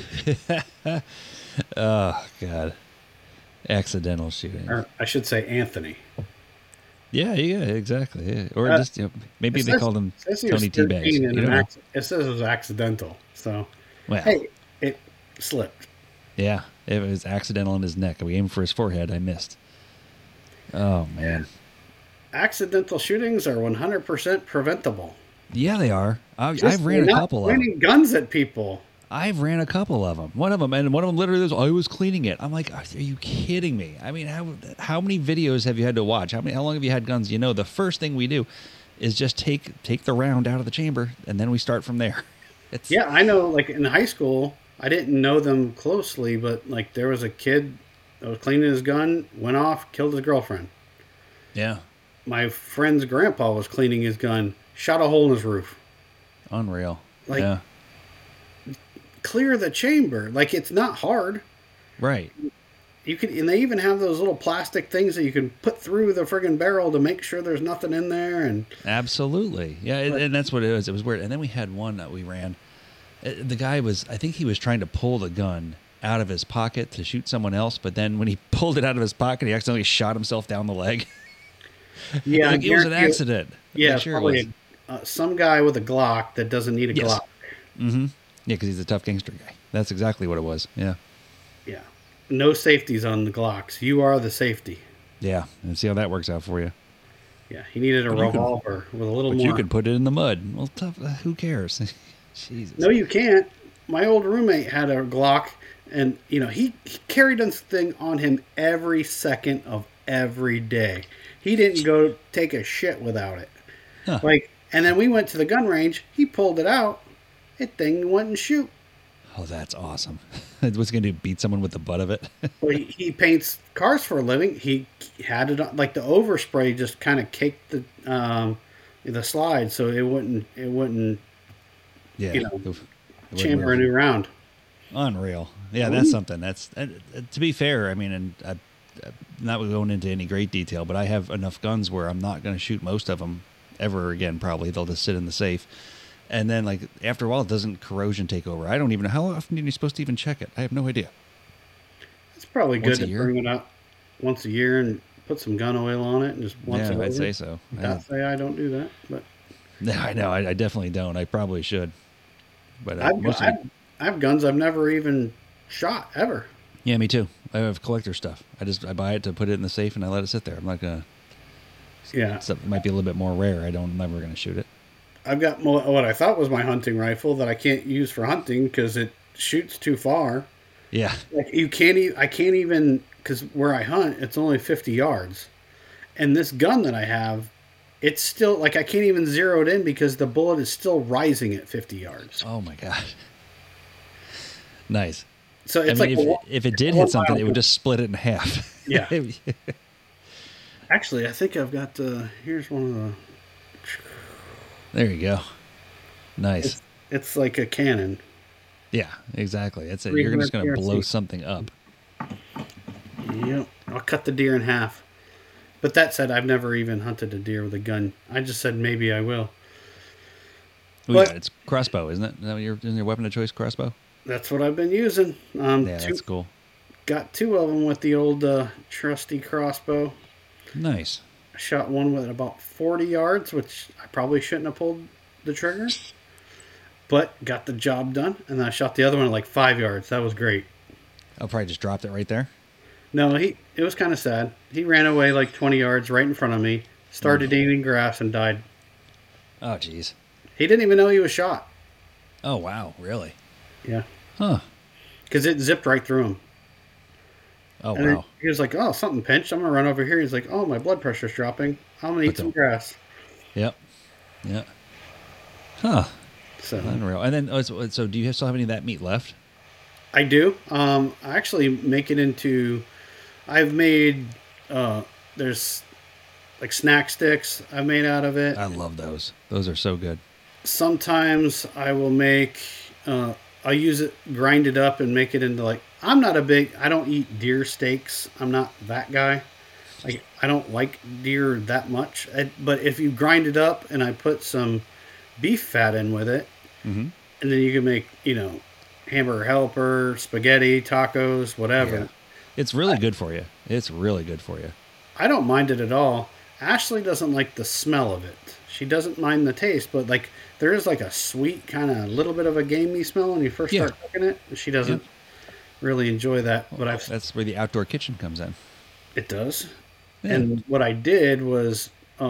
Oh, God. Accidental shooting. Or I should say Anthony. Yeah, exactly. Yeah. Or just, maybe they called him Tony Teabags. It says it was accidental. So, well, hey, it slipped. Yeah, it was accidental in his neck. We aimed for his forehead. I missed. Oh, man. Accidental shootings are 100% preventable. Yeah, they are. I've ran a couple of them. Pointing guns at people. I've ran a couple of them. One of them literally was, I was cleaning it. I'm like, are you kidding me? I mean, how many videos have you had to watch? How long have you had guns? The first thing we do is just take the round out of the chamber, and then we start from there. Yeah, I know, like, in high school, I didn't know them closely, but, like, there was a kid that was cleaning his gun, went off, killed his girlfriend. Yeah. My friend's grandpa was cleaning his gun, shot a hole in his roof. Unreal. Like, yeah. Clear the chamber. Like, it's not hard. Right. You can, and they even have those little plastic things that you can put through the friggin' barrel to make sure there's nothing in there. And absolutely. Yeah, and that's what it was. It was weird. And then we had one that we ran. The guy I think he was trying to pull the gun, out of his pocket to shoot someone else, but then when he pulled it out of his pocket, he accidentally shot himself down the leg. Yeah, Like, it was an accident. Yeah, I'm it's sure it probably was. some guy with a Glock that doesn't need a Yes. Glock. Mm-hmm. Yeah, because he's a tough gangster guy. That's exactly what it was. Yeah. Yeah, no safeties on the Glocks. You are the safety. Yeah. And see how that works out for you. Yeah, he needed a But you can- revolver with a little But more. you can put it in the mud. Well, tough. Who cares? Jesus. No, you can't. My old roommate had a Glock, and he carried this thing on him every second of every day. He didn't go take a shit without it. Huh. And then we went to the gun range. He pulled it out. It thing went and shoot. Oh, that's awesome. What's he going to do? Beat someone with the butt of it? Well, he paints cars for a living. He had it on, like the overspray just kind of caked the slide, so it wouldn't Yeah. You know, It wouldn't chamber a move. new round. Unreal. Yeah, that's something. That's to be fair. I mean, and I'm not going into any great detail, but I have enough guns where I'm not going to shoot most of them ever again. Probably they'll just sit in the safe, and then like after a while, doesn't corrosion take over? I don't even know how often are you supposed to even check it. I have no idea. It's probably Once good a to year? bring it up once a year and put some gun oil on it and just once Yeah, it I'd over. say so. Not say I don't do that, but No, I know. I definitely don't. I probably should. But I have guns I've never even shot ever. yeah, me too. I have collector stuff. I buy it to put it in the safe and I let it sit there. I'm not gonna. Yeah, It might be a little bit more rare. I'm never gonna shoot it. I've got what I thought was my hunting rifle that I can't use for hunting because it shoots too far. Yeah. Like I can't even because where I hunt, it's only 50 yards, and this gun that I have, it's still like I can't even zero it in because the bullet is still rising at 50 yards. Oh my god. Nice. So it's I mean, like if it did one hit something, mile. it would just split it in half. Yeah. Actually, I think I've got here's one of the. There you go. Nice. It's like a cannon. Yeah, exactly. That's it. You're just going to 300 blow PRC. something up. Yep. I'll cut the deer in half. But that said, I've never even hunted a deer with a gun. I just said maybe I will. Ooh, But- yeah, it's crossbow, isn't it? Is that what isn't your weapon of choice, crossbow? That's what I've been using. Yeah, that's cool. Got two of them with the old trusty crossbow. Nice. I shot one with about 40 yards, which I probably shouldn't have pulled the trigger. But got the job done. And then I shot the other one at like 5 yards. That was great. I'll probably just dropped it right there. No, it was kind of sad. He ran away like 20 yards right in front of me, started eating grass, and died. Oh, jeez. He didn't even know he was shot. Oh, wow. Really? Yeah. Huh. Because it zipped right through him. Oh, And then wow. he was like, oh, something pinched. I'm going to run over here. He's like, oh, my blood pressure's dropping. I'm going to eat But some don't- grass. Yep. Yeah. Huh. So Unreal. And then, so do you still have any of that meat left? I do. I actually make it into. I've made. There's like snack sticks I've made out of it. I love those. Those are so good. Sometimes I will make. I'll use it, grind it up, and make it into like. I don't eat deer steaks. I'm not that guy. Like I don't like deer that much. But if you grind it up and I put some beef fat in with it, Mm-hmm. and then you can make hamburger helper, spaghetti, tacos, whatever. Yeah. It's really good for you. It's really good for you. I don't mind it at all. Ashley doesn't like the smell of it. She doesn't mind the taste, but like there is like a sweet kind of little bit of a gamey smell when you first Yeah. start cooking it. She doesn't really enjoy that, but That's where the outdoor kitchen comes in. it does. Yeah. And what I did was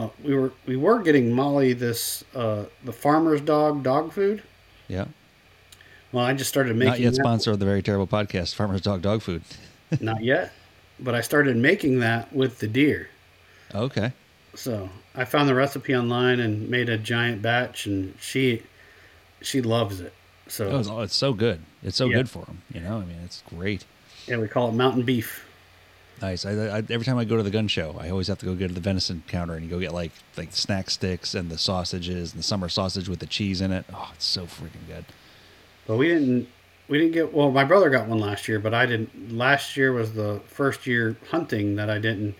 we were getting Molly this the farmer's dog food. Yeah. Well, I just started making Not yet that. sponsor of the Very Terrible Podcast, Farmer's Dog Food. Not yet, but I started making that with the deer. Okay. So I found the recipe online and made a giant batch, and she loves it. So It's so good. It's so Yeah. good for them. I mean, it's great. yeah, we call it mountain beef. Nice. I every time I go to the gun show, I always have to go get to the venison counter and you go get like snack sticks and the sausages and the summer sausage with the cheese in it. Oh, it's so freaking good. But we didn't get. Well, my brother got one last year, but I didn't. Last year was the first year hunting that I didn't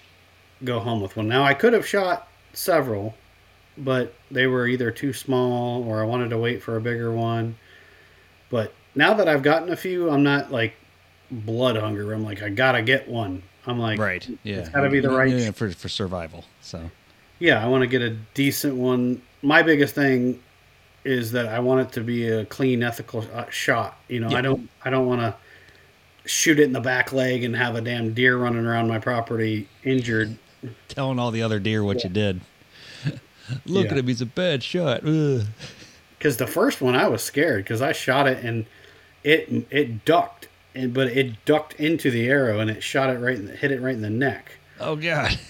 go home with one. Now I could have shot several, but they were either too small or I wanted to wait for a bigger one. But now that I've gotten a few, I'm not like blood hunger. I'm like, I gotta get one. I'm like, Right. Yeah. it's gotta be the right. Yeah, for survival. So. Yeah, I want to get a decent one. My biggest thing is that I want it to be a clean, ethical shot. You know, Yeah. I don't want to shoot it in the back leg and have a damn deer running around my property injured. Telling all the other deer what you did. Look Yeah. at him, he's a bad shot. Ugh. Because the first one I was scared because I shot it and it ducked, but it ducked into the arrow and it shot it hit it right in the neck. Oh God.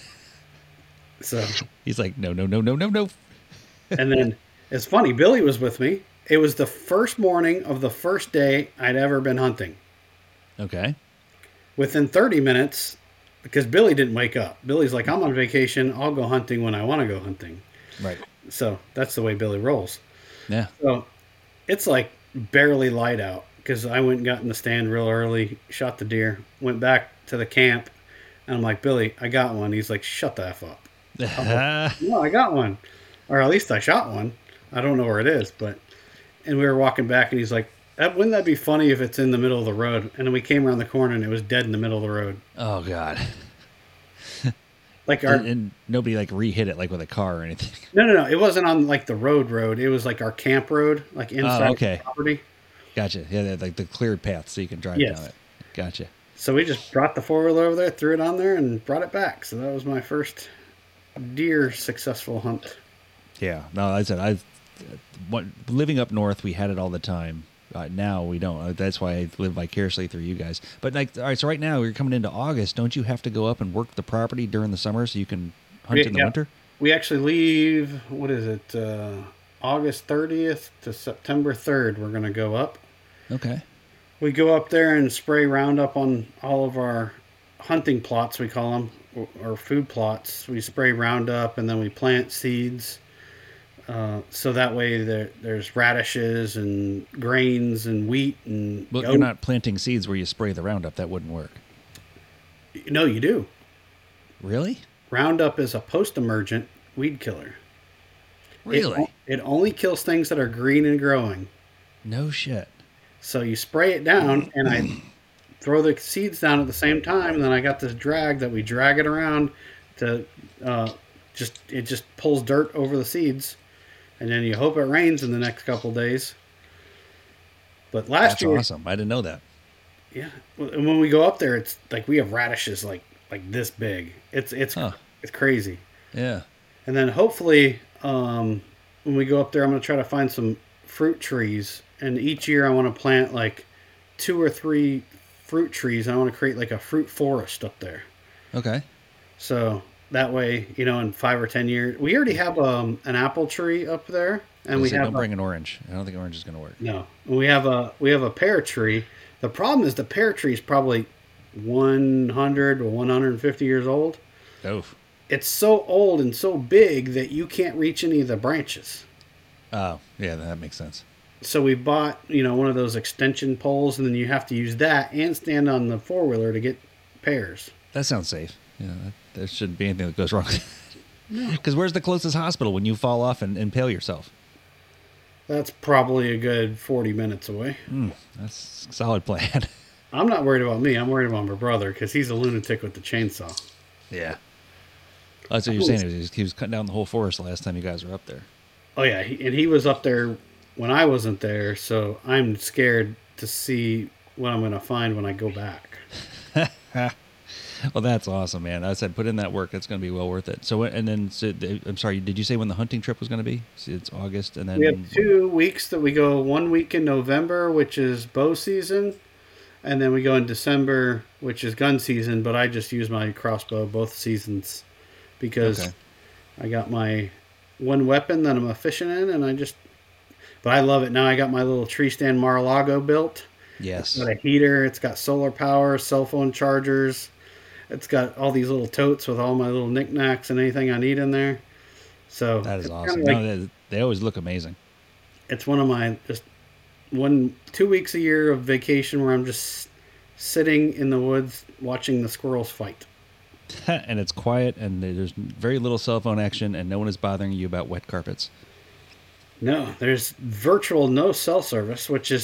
So He's like, no, no, no, no, no, no. and then it's funny. Billy was with me. It was the first morning of the first day I'd ever been hunting. Okay. Within 30 minutes, because Billy didn't wake up. Billy's like, I'm on vacation. I'll go hunting when I want to go hunting. Right. So that's the way Billy rolls. Yeah. So it's like barely light out because I went and got in the stand real early, shot the deer, went back to the camp, and I'm like, Billy, I got one. He's like, shut the F up. No, I got one. Or at least I shot one. I don't know where it is, and we were walking back and he's like, wouldn't that be funny if it's in the middle of the road? And then we came around the corner and it was dead in the middle of the road. Oh God. Like and nobody like re-hit it like with a car or anything. No. It wasn't on like the road. It was like our camp road, like inside the property. Gotcha. Yeah, like the cleared path so you can drive down it. Gotcha. So we just brought the 4-wheeler over there, threw it on there, and brought it back. So that was my first deer successful hunt. Yeah. No, living up north, we had it all the time. Now we don't. That's why I live vicariously through you guys. But like, all right, so right now you're coming into August. Don't you have to go up and work the property during the summer so you can hunt in the winter? We actually leave. What is it? August 30th to September 3rd. We're going to go up. Okay. We go up there and spray Roundup on all of our hunting plots. We call them or food plots. We spray Roundup and then we plant seeds. So that way there's radishes and grains and wheat and. But you're not planting seeds where you spray the Roundup. That wouldn't work. No, you do. Really? Roundup is a post-emergent weed killer. Really? It only kills things that are green and growing. No shit. So you spray it down, and I throw the seeds down at the same time, and then I got this drag that we drag it around to it just pulls dirt over the seeds, and then you hope it rains in the next couple days. But last year, that's awesome. I didn't know that. Yeah, and when we go up there, it's like we have radishes like this big. It's crazy. Yeah. And then hopefully, when we go up there, I'm going to try to find some fruit trees. And each year I want to plant like 2 or 3 fruit trees. I want to create like a fruit forest up there. Okay. So that way, in 5 or 10 years, we already have an apple tree up there, and don't bring an orange. I don't think orange is going to work. No, we have a pear tree. The problem is the pear tree is probably 100 or 150 years old. Oh. It's so old and so big that you can't reach any of the branches. Oh, yeah, that makes sense. So we bought, one of those extension poles, and then you have to use that and stand on the 4-wheeler to get pears. That sounds safe. There shouldn't be anything that goes wrong. Because where's the closest hospital when you fall off and impale yourself? That's probably a good 40 minutes away. That's a solid plan. I'm not worried about me. I'm worried about my brother because he's a lunatic with the chainsaw. Yeah. That's what you're saying. He was cutting down the whole forest last time you guys were up there. Oh, yeah. And he was up there when I wasn't there, so I'm scared to see what I'm going to find when I go back. Well, that's awesome, man. I said put in that work. That's going to be well worth it. So, I'm sorry, did you say when the hunting trip was going to be? So it's August, and then... We have 2 weeks that we go. 1 week in November, which is bow season, and then we go in December, which is gun season, but I just use my crossbow both seasons because I got my one weapon that I'm efficient in, but I love it. Now I got my little tree stand Mar-a-Lago built. Yes. It's got a heater. It's got solar power, cell phone chargers. It's got all these little totes with all my little knickknacks and anything I need in there. So that is awesome. They always look amazing. It's one of my 2 weeks a year of vacation where I'm just sitting in the woods watching the squirrels fight. And it's quiet, and there's very little cell phone action, and no one is bothering you about wet carpets. No, there's no cell service, which is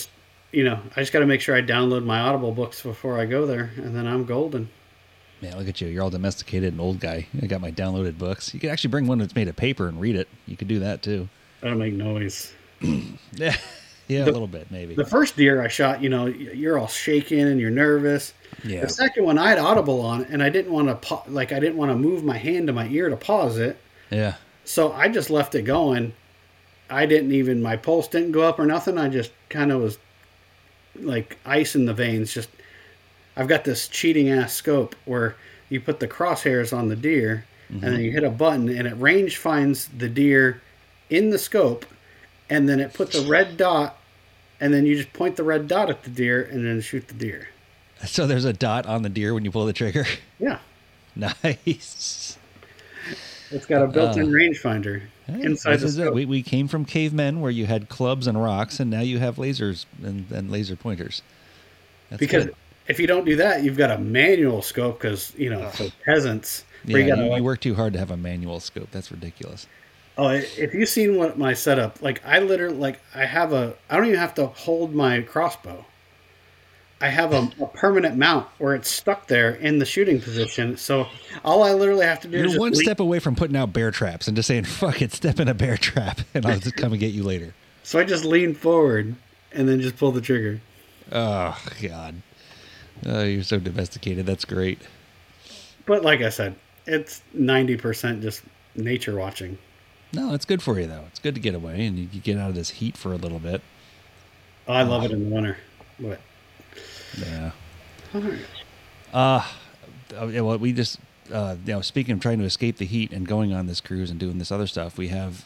I just got to make sure I download my Audible books before I go there, and then I'm golden. Man, look at you. You're all domesticated and old guy. I got my downloaded books. You could actually bring one that's made of paper and read it. You could do that too. I don't make noise. Yeah, a little bit maybe. The first deer I shot, you're all shaking and you're nervous. Yeah. The second one I had Audible on, and I didn't want to I didn't want to move my hand to my ear to pause it. Yeah. So I just left it going. My pulse didn't go up or nothing. I just kind of was like ice in the veins. Just, I've got this cheating ass scope where you put the crosshairs on the deer, and then you hit a button, and it range finds the deer in the scope, and then it put the red dot, and then you just point the red dot at the deer and then shoot the deer. So there's a dot on the deer when you pull the trigger? Yeah. Nice. It's got a built-in rangefinder inside the scope. We came from cavemen where you had clubs and rocks, and now you have lasers and laser pointers. That's because good. If you don't do that, you've got a manual scope because, for peasants. Yeah, you work too hard to have a manual scope. That's ridiculous. Oh, if you've seen what my setup, I literally, I don't even have to hold my crossbow. I have a permanent mount where it's stuck there in the shooting position. So all I literally have to do is You're one step away from putting out bear traps and just saying, fuck it, step in a bear trap, and I'll just come and get you later. So I just lean forward and then just pull the trigger. Oh, God. Oh, you're so domesticated. That's great. But like I said, it's 90% just nature watching. No, it's good for you, though. It's good to get away, and you get out of this heat for a little bit. Oh, I love it in the winter. What? Yeah. All right. Well, we just, speaking of trying to escape the heat and going on this cruise and doing this other stuff, we have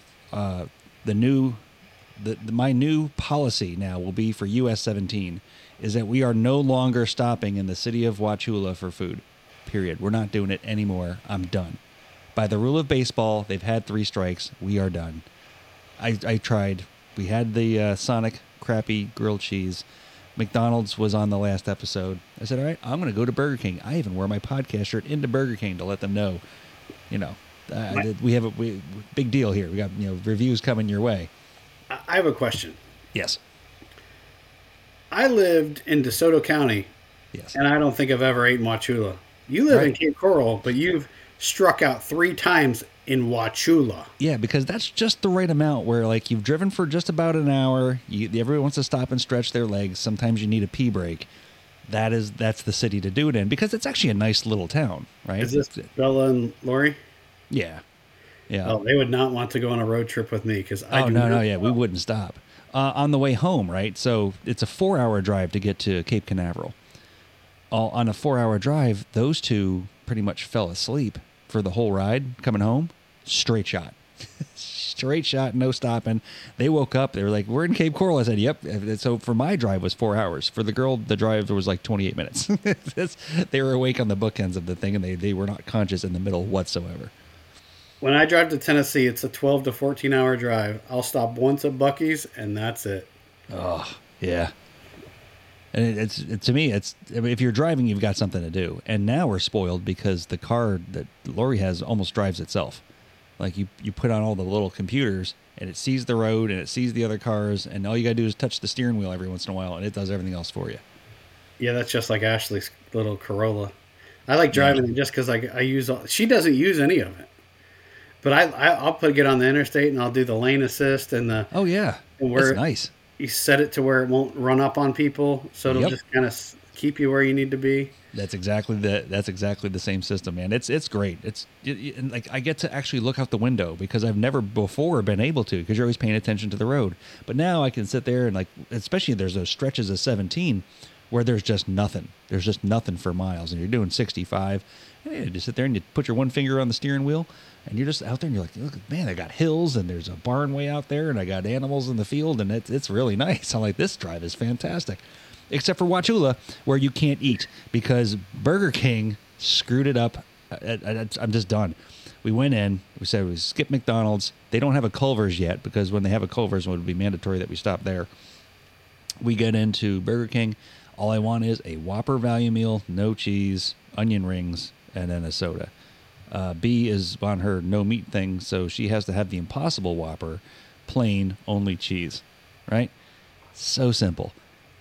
my new policy now will be for US 17 is that we are no longer stopping in the city of Wauchula for food. Period. We're not doing it anymore. I'm done. By the rule of baseball, they've had 3 strikes. We are done. I tried. We had the Sonic crappy grilled cheese. McDonald's was on the last episode. I said, all right, I'm going to go to Burger King. I even wear my podcast shirt into Burger King to let them know, we have a big deal here. We got, reviews coming your way. I have a question. Yes. I lived in DeSoto County. Yes. And I don't think I've ever ate in Wauchula. You live in Cape Coral, but you've struck out 3 times in Wauchula. Yeah, because that's just the right amount where, you've driven for just about an hour. Everyone wants to stop and stretch their legs. Sometimes you need a pee break. That's the city to do it in because it's actually a nice little town, right? Is this Bella and Lori? Yeah. Yeah. Oh, they would not want to go on a road trip with me because we wouldn't stop. On the way home, right? So it's a 4-hour drive to get to Cape Canaveral. On a 4-hour drive, those two pretty much fell asleep for the whole ride coming home. Straight shot. Straight shot, no stopping. They woke up. They were like, we're in Cape Coral. I said, yep. So for my drive was 4 hours. For the girl, the drive was 28 minutes. They were awake on the bookends of the thing, and they were not conscious in the middle whatsoever. When I drive to Tennessee, it's a 12 to 14-hour drive. I'll stop once at Buc-ee's, and that's it. Oh, yeah. And to me, if you're driving, you've got something to do. And now we're spoiled because the car that Lori has almost drives itself. You put on all the little computers, and it sees the road, and it sees the other cars, and all you got to do is touch the steering wheel every once in a while, and it does everything else for you. Yeah, that's just like Ashley's little Corolla. I like driving it just because she doesn't use any of it. But I'll get on the interstate, and I'll do the lane assist and the... Oh, yeah. That's nice. You set it to where it won't run up on people, so it'll just kind of keep you where you need to be. That's exactly the same system, man. It's great. I get to actually look out the window because I've never before been able to because you're always paying attention to the road. But now I can sit there and especially there's those stretches of 17 where there's just nothing. There's just nothing for miles, and you're doing 65. And you just sit there and you put your one finger on the steering wheel, and you're just out there and you're like, look, man, I got hills and there's a barn way out there and I got animals in the field and it's really nice. I'm like, this drive is fantastic. Except for Wauchula, where you can't eat because Burger King screwed it up. I'm just done. We went in, we said we skip McDonald's. They don't have a Culver's yet because when they have a Culver's, it would be mandatory that we stop there. We get into Burger King. All I want is a Whopper value meal, no cheese, onion rings, and then a soda. B is on her no meat thing, so she has to have the Impossible Whopper, plain, only cheese, right? So simple.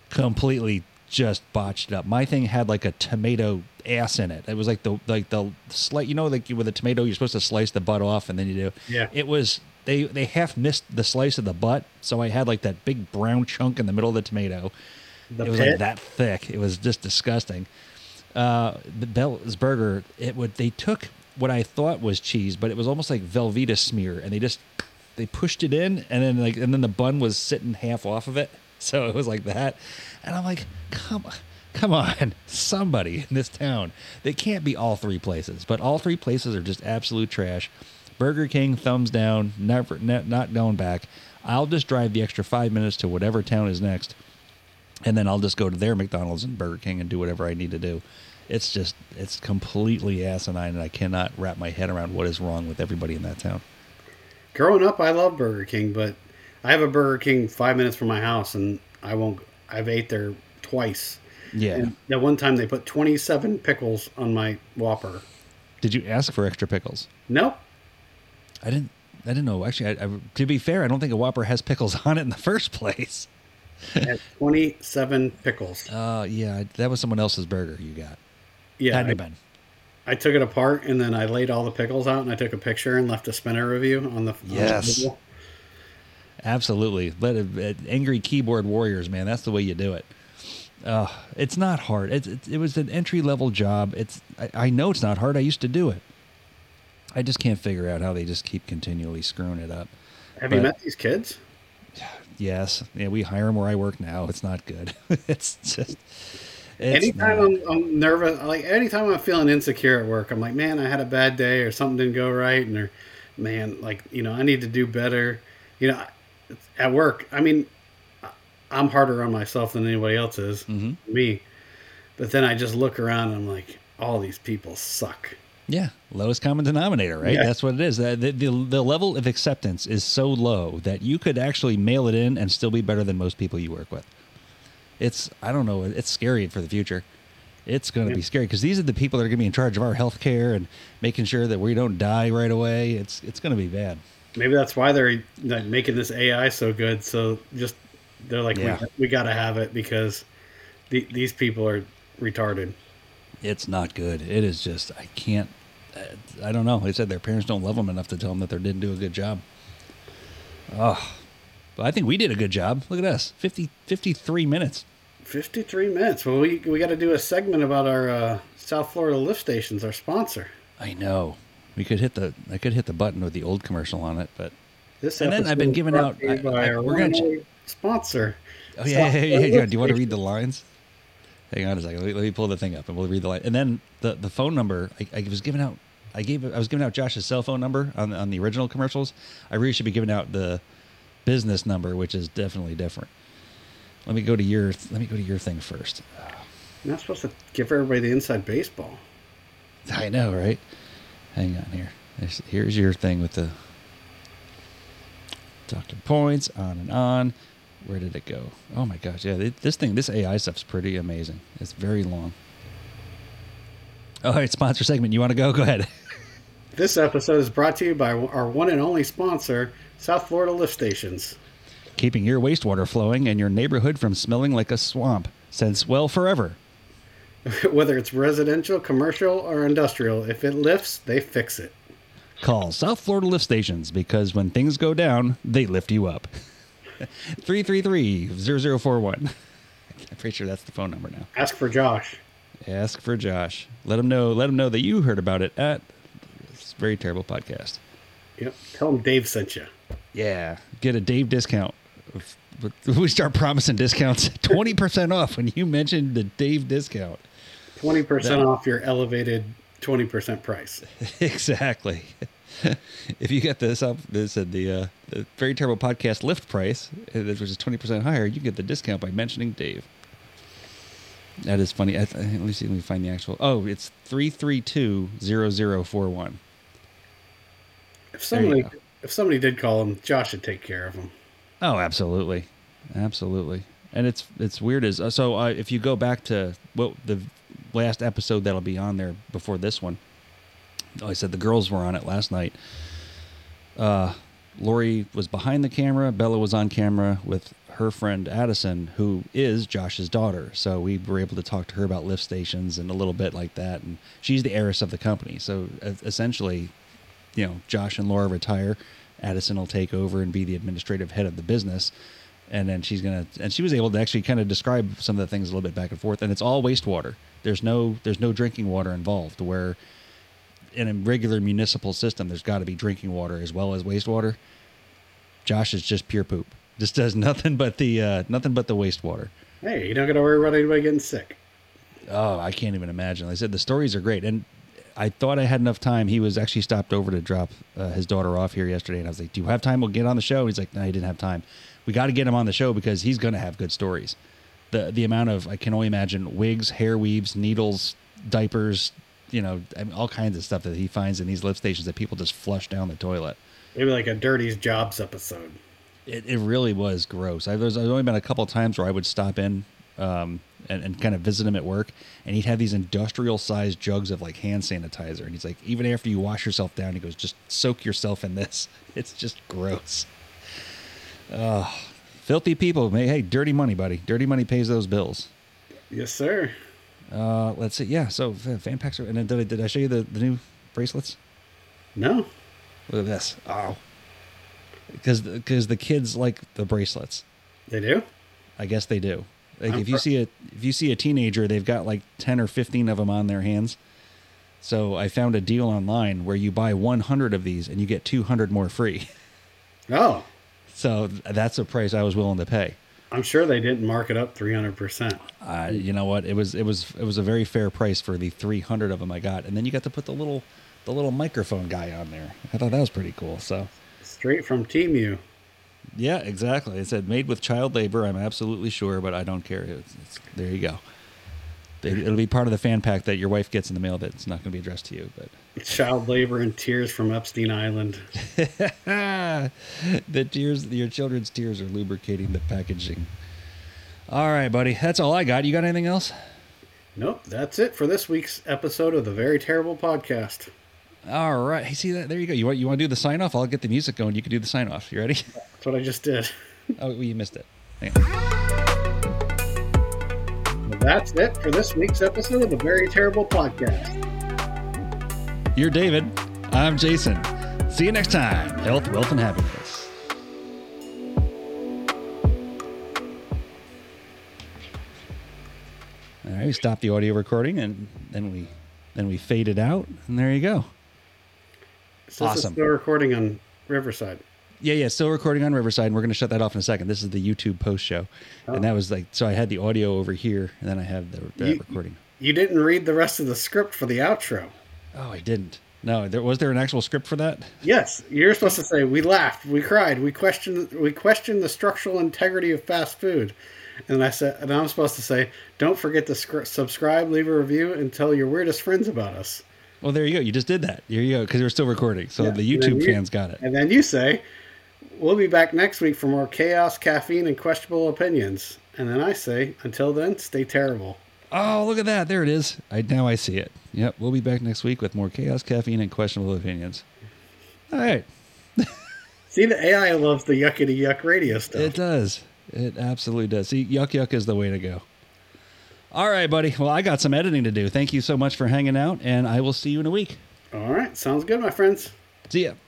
completely just botched it up. My thing had like a tomato ass in it. It was like the slice, like with a tomato, you're supposed to slice the butt off, and then you do. Yeah. It was they half missed the slice of the butt, so I had like that big brown chunk in the middle of the tomato. The It was pit? like that thick. It was just disgusting. The Bell's Burger, they took what I thought was cheese, but it was almost like Velveeta smear, and they pushed it in, and then the bun was sitting half off of it, so it was like that, and I'm like, come on, somebody in this town. They can't be all three places, but all three places are just absolute trash. Burger King, thumbs down, not going back. I'll just drive the extra 5 minutes to whatever town is next, and then I'll just go to their McDonald's and Burger King and do whatever I need to do. It's completely asinine, and I cannot wrap my head around what is wrong with everybody in that town. Growing up, I love Burger King, but I have a Burger King 5 minutes from my house, and I've ate there twice. Yeah. And that one time they put 27 pickles on my Whopper. Did you ask for extra pickles? Nope. I didn't know. Actually, to be fair, I don't think a Whopper has pickles on it in the first place. It had 27 pickles. Yeah, that was someone else's burger you got. Yeah. Hadn't have been. I took it apart, and then I laid all the pickles out, and I took a picture and left a spinner review on the Yes. table. Absolutely. Angry keyboard warriors, man. That's the way you do it. It's not hard. It was an entry-level job. I know it's not hard. I used to do it. I just can't figure out how they just keep continually screwing it up. Have you met these kids? Yes. Yeah, we hire them where I work now. It's not good. It's just... Anytime I'm nervous, like anytime I'm feeling insecure at work, I'm like, man, I had a bad day or something didn't go right. And or, man, like, I need to do better. At work, I mean, I'm harder on myself than anybody else is, me. But then I just look around and I'm like, all these people suck. Yeah, lowest common denominator, right? Yeah. That's what it is. The level of acceptance is so low that you could actually mail it in and still be better than most people you work with. I don't know, it's scary for the future. It's going to be scary because these are the people that are going to be in charge of our health care and making sure that we don't die right away. It's going to be bad. Maybe that's why they're like, making this AI so good. So they're like, we got to have it because these people are retarded. It's not good. It is just, I don't know. They said their parents don't love them enough to tell them that they didn't do a good job. Oh, but I think we did a good job. Look at us, 53 minutes. 53 minutes. Well, we got to do a segment about our South Florida lift stations, our sponsor. I know. I could hit the button with the old commercial on it, but and then I've been giving out. We're going to sponsor. Oh yeah. Do you want to read the lines? Hang on a second. Let me pull the thing up, and we'll read the line. And then the phone number I was giving out. I was giving out Josh's cell phone number on the original commercials. I really should be giving out the business number, which is definitely different. Let me go to your thing first. You're not supposed to give everybody the inside baseball. I know, right? Hang on here. Here's your thing with the talking points, on and on. Where did it go? Oh my gosh, yeah, this AI stuff's pretty amazing. It's very long. All right, sponsor segment. You want to go? Go ahead. This episode is brought to you by our one and only sponsor, South Florida Lift Stations. Keeping your wastewater flowing and your neighborhood from smelling like a swamp since, well, forever. Whether it's residential, commercial, or industrial, if it lifts, they fix it. Call South Florida Lift Stations because when things go down, they lift you up. 333-0041. I'm pretty sure that's the phone number now. Ask for Josh. Ask for Josh. Let him know that you heard about it at this Very Terrible Podcast. Yep. Tell him Dave sent you. Yeah. Get a Dave discount. We start promising discounts. 20% off when you mention the Dave discount. 20% off your elevated 20% price. Exactly. If you get the Very Terrible Podcast lift price, which is 20% higher, you get the discount by mentioning Dave. That is funny. Let me see. Let me find the actual. Oh, it's 332-0041. If somebody did call him, Josh should take care of him. Oh, absolutely, absolutely. And it's weird as so. If you go back to the last episode that'll be on there before this one, I said the girls were on it last night. Lori was behind the camera. Bella was on camera with her friend Addison, who is Josh's daughter. So we were able to talk to her about lift stations and a little bit like that. And she's the heiress of the company. So essentially, you know, Josh and Laura retire. Addison will take over and be the administrative head of the business. And then she was able to actually kind of describe some of the things a little bit back and forth. And it's all wastewater. There's no drinking water involved, where in a regular municipal system, there's got to be drinking water as well as wastewater. Josh is just pure poop. Just does nothing but the wastewater. Hey, you don't got to worry about anybody getting sick. Oh, I can't even imagine. Like I said, the stories are great, and I thought I had enough time. He was actually stopped over to drop his daughter off here yesterday, and I was like, "Do you have time? We'll get on the show." He's like, "No, he didn't have time. We got to get him on the show because he's going to have good stories." The amount of, I can only imagine, wigs, hair weaves, needles, diapers, you know, I mean, all kinds of stuff that he finds in these lift stations that people just flush down the toilet. Maybe like a Dirty's Jobs episode. It really was gross. There's only been a couple of times where I would stop in and kind of visit him at work, and he'd have these industrial-sized jugs of like hand sanitizer, and he's like, even after you wash yourself down, he goes, just soak yourself in this. It's just gross. Filthy people. Hey, dirty money, buddy. Dirty money pays those bills. Yes, sir. Let's see. Yeah, so fan packs are... And then did I show you the new bracelets? No. Look at this. Oh. Because the kids like the bracelets. They do? I guess they do. Like if you see a teenager, they've got like 10 or 15 of them on their hands. So I found a deal online where you buy 100 of these and you get 200 more free. Oh. So that's a price I was willing to pay. I'm sure they didn't mark it up 300%. You know what? It was a very fair price for the 300 of them I got, and then you got to put the little microphone guy on there. I thought that was pretty cool. So straight from Temu. Yeah, exactly. It said made with child labor. I'm absolutely sure, but I don't care. There you go. It'll be part of the fan pack that your wife gets in the mail. That's not going to be addressed to you, but child labor and tears from Epstein Island. Your children's tears are lubricating the packaging. All right, buddy. That's all I got. You got anything else? Nope. That's it for this week's episode of the Very Terrible Podcast. All right. Hey, see that? There you go. You want to do the sign off? I'll get the music going. You can do the sign off. You ready? That's what I just did. Oh, well, you missed it. Hang on. Well, that's it for this week's episode of the Very Terrible Podcast. You're David. I'm Jason. See you next time. Health, wealth, and happiness. All right, we stop the audio recording, and then we fade it out, and there you go. So awesome. This is still recording on Riverside. Yeah, still recording on Riverside, and we're going to shut that off in a second. This is the YouTube post show, and that was like, so I had the audio over here, and then I have the recording. You didn't read the rest of the script for the outro. Oh, I didn't. No, was there an actual script for that? Yes, you're supposed to say, we laughed, we cried, we questioned the structural integrity of fast food. And I'm supposed to say, don't forget to subscribe, leave a review, and tell your weirdest friends about us. Well, there you go. You just did that. There you go, because we're still recording. So yeah, the YouTube fans got it. And then you say, we'll be back next week for more chaos, caffeine, and questionable opinions. And then I say, until then, stay terrible. Oh, look at that. There it is. Now I see it. Yep, we'll be back next week with more chaos, caffeine, and questionable opinions. All right. See, the AI loves the yuckity yuck radio stuff. It does. It absolutely does. See, yuck yuck is the way to go. All right, buddy. Well, I got some editing to do. Thank you so much for hanging out, and I will see you in a week. All right. Sounds good, my friends. See ya.